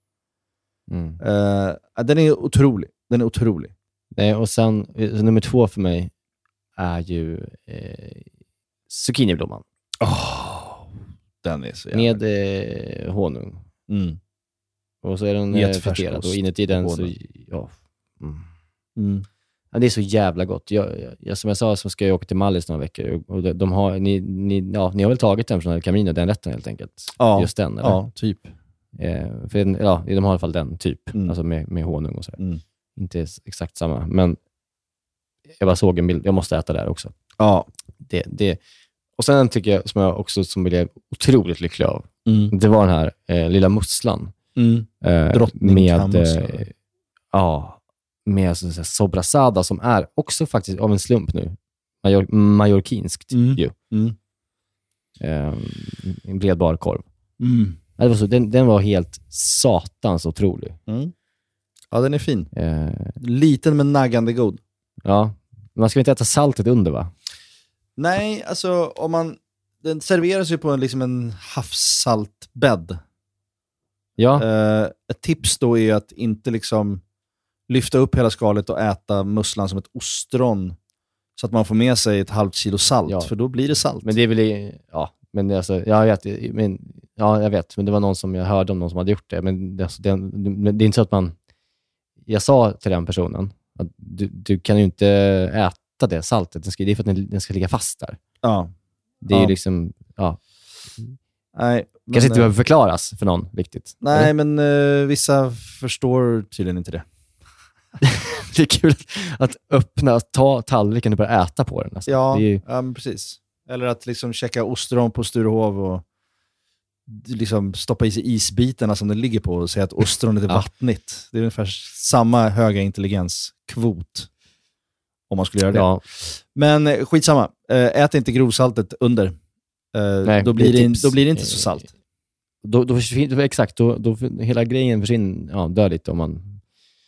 Mm. Uh, den är otrolig. Den är otrolig. Nej, och sen nummer två för mig är ju eh, zucchiniblomman. Oh, den är så jävla... Med eh, honung. Mm. Och så är den eh, friterad och inuti den så... Ja. Mm. Mm. Ja, det är så jävla gott. Jag, jag, som jag sa så ska jag åka till Mallis några veckor. Och de, de har, ni, ni, ja, ni har väl tagit den från El Camino, den rätten helt enkelt? Ja, just den, eller? Ja, typ. Eh, för, ja, de har i alla fall den typ. Mm. Alltså med, med honung och så. Mm. Inte exakt samma. Men jag bara såg en bild. Jag måste äta där också. Ja. Det, det. Och sen tycker jag, som jag också som blev otroligt lycklig av. Mm. Det var den här eh, lilla musslan. Mm. Eh, Drottning med eh, ja, med så, så, sobrasada som är också faktiskt av en slump nu. Major, majorkinskt mm. ju. Mm. Eh, en bred barkorv. Mm. Det var så, den, den var helt satans otrolig. Mm. Ja, den är fin. Eh, Liten men naggande god. Ja, man ska inte äta saltet under, va? Nej, alltså om man... Den serveras ju på en, liksom en havssaltbädd. Ja. Eh, ett tips då är att inte liksom lyfta upp hela skalet och äta musslan som ett ostron så att man får med sig ett halvt kilo salt, ja. För då blir det salt. Men det är väl... Ja, men alltså, jag vet, men, ja, jag vet, men det var någon som jag hörde om någon som hade gjort det. Men det, alltså, det, det är inte så att man... Jag sa till den personen att du, du kan ju inte äta det saltet. Den ska, det är för att den, den ska ligga fast där. Ja. Det är ja. ju liksom... Ja. Nej, men, kanske inte behöver förklaras för någon riktigt. Nej, eller? men uh, vissa förstår tydligen inte det. Det är kul att öppna, ta tallriken och börja äta på den. Alltså. Ja, det är ju... ja men precis. Eller att liksom checka ostron på Sturehov och liksom stoppa i sig isbitarna som den ligger på och säga att ostronet är ja. vattnigt. Det är ungefär samma höga intelligenskvot om man skulle göra det. Ja. Men skitsamma. Ät inte grovsaltet under. Nej, då, blir det det, då blir det inte så salt. Då, då försvinner, exakt, då, då hela grejen försvinner, ja, dör lite om man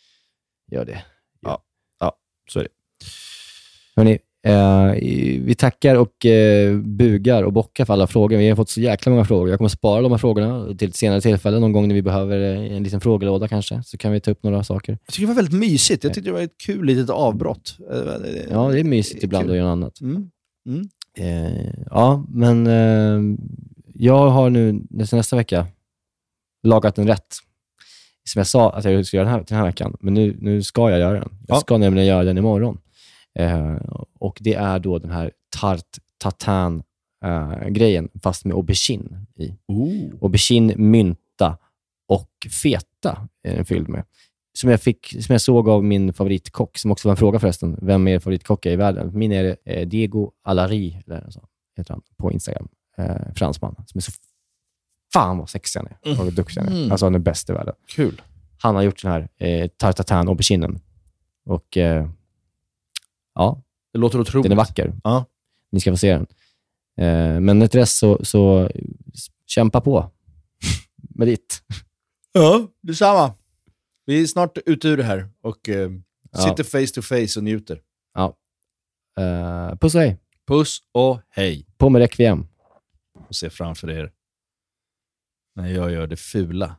gör det. Ja, ja så är det. Hörrni, eh, vi tackar och eh, bugar och bockar för alla frågor. Vi har fått så jäkla många frågor. Jag kommer spara de här frågorna till ett senare tillfälle. Någon gång när vi behöver en liten frågelåda kanske. Så kan vi ta upp några saker. Jag tycker det var väldigt mysigt. Jag tyckte det var ett kul litet avbrott. Ja, det är mysigt ibland att göra något annat. Mm. Mm. Eh, ja, men eh, jag har nu nästa vecka lagat en rätt. Som jag sa att jag skulle göra den här, den här veckan. Men nu, nu ska jag göra den. Jag ska ja. nämligen göra den imorgon. Eh, och det är då den här tart tatin eh, grejen fast med aubergine i. Ooh. Aubergine, mynta och feta är den fylld med. Som jag, fick, som jag såg av min favoritkock, som också var en fråga förresten, vem är favoritkock i världen? Min är eh, Diego Alari, eller så heter han, på Instagram. Eh, fransman, som är så fan vad sexig han är. Mm. Och duktig han är. Mm. Alltså han är bäst i världen. Kul. Han har gjort den här eh, tart tatin auberginen. Och eh, ja, det låter otroligt. Den är vacker. Ja. Ni ska få se den. Eh, men ett rest så, så kämpa på med ditt. Ja, detsamma. Vi är snart ute ur det här och eh, ja. sitter face to face och njuter. Ja. Uh, puss och hej. Puss och hej. På med Requiem. Och se framför er när jag gör det fula.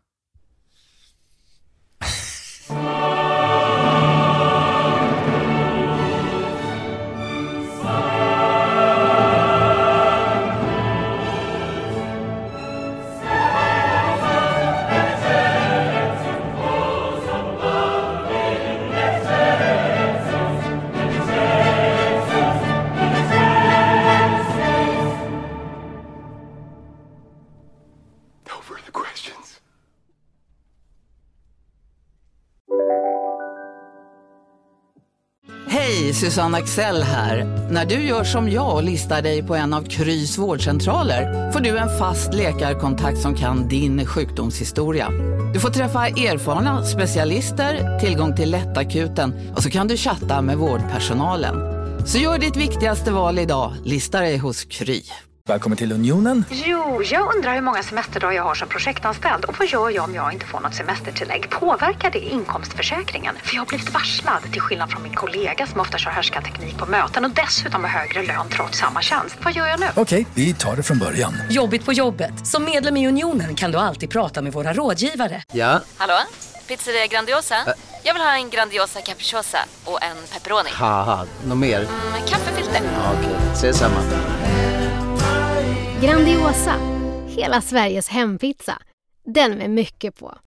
Hej, Susanne Axel här. När du gör som jag och listar dig på en av Krys vårdcentraler får du en fast läkarkontakt som kan din sjukdomshistoria. Du får träffa erfarna specialister, tillgång till lättakuten och så kan du chatta med vårdpersonalen. Så gör ditt viktigaste val idag, lista dig hos Kry. Välkommen till Unionen. Jo, jag undrar hur många semesterdagar jag har som projektanställd och vad gör jag om jag inte får något semestertillägg? Påverkar det inkomstförsäkringen? För jag har blivit varslad, till skillnad från min kollega som ofta kör härskarteknik på möten och dessutom har högre lön trots samma tjänst. Vad gör jag nu? Okej, vi tar det från början. Jobbigt på jobbet. Som medlem i Unionen kan du alltid prata med våra rådgivare. Ja? Hallå? Pizzeria Grandiosa? Ä jag vill ha en Grandiosa capriciosa och en pepperoni. Haha, något mer? Mm, kaffefilter. Ja, okej, ses samma. Grandiosa, hela Sveriges hempizza. Den med mycket på.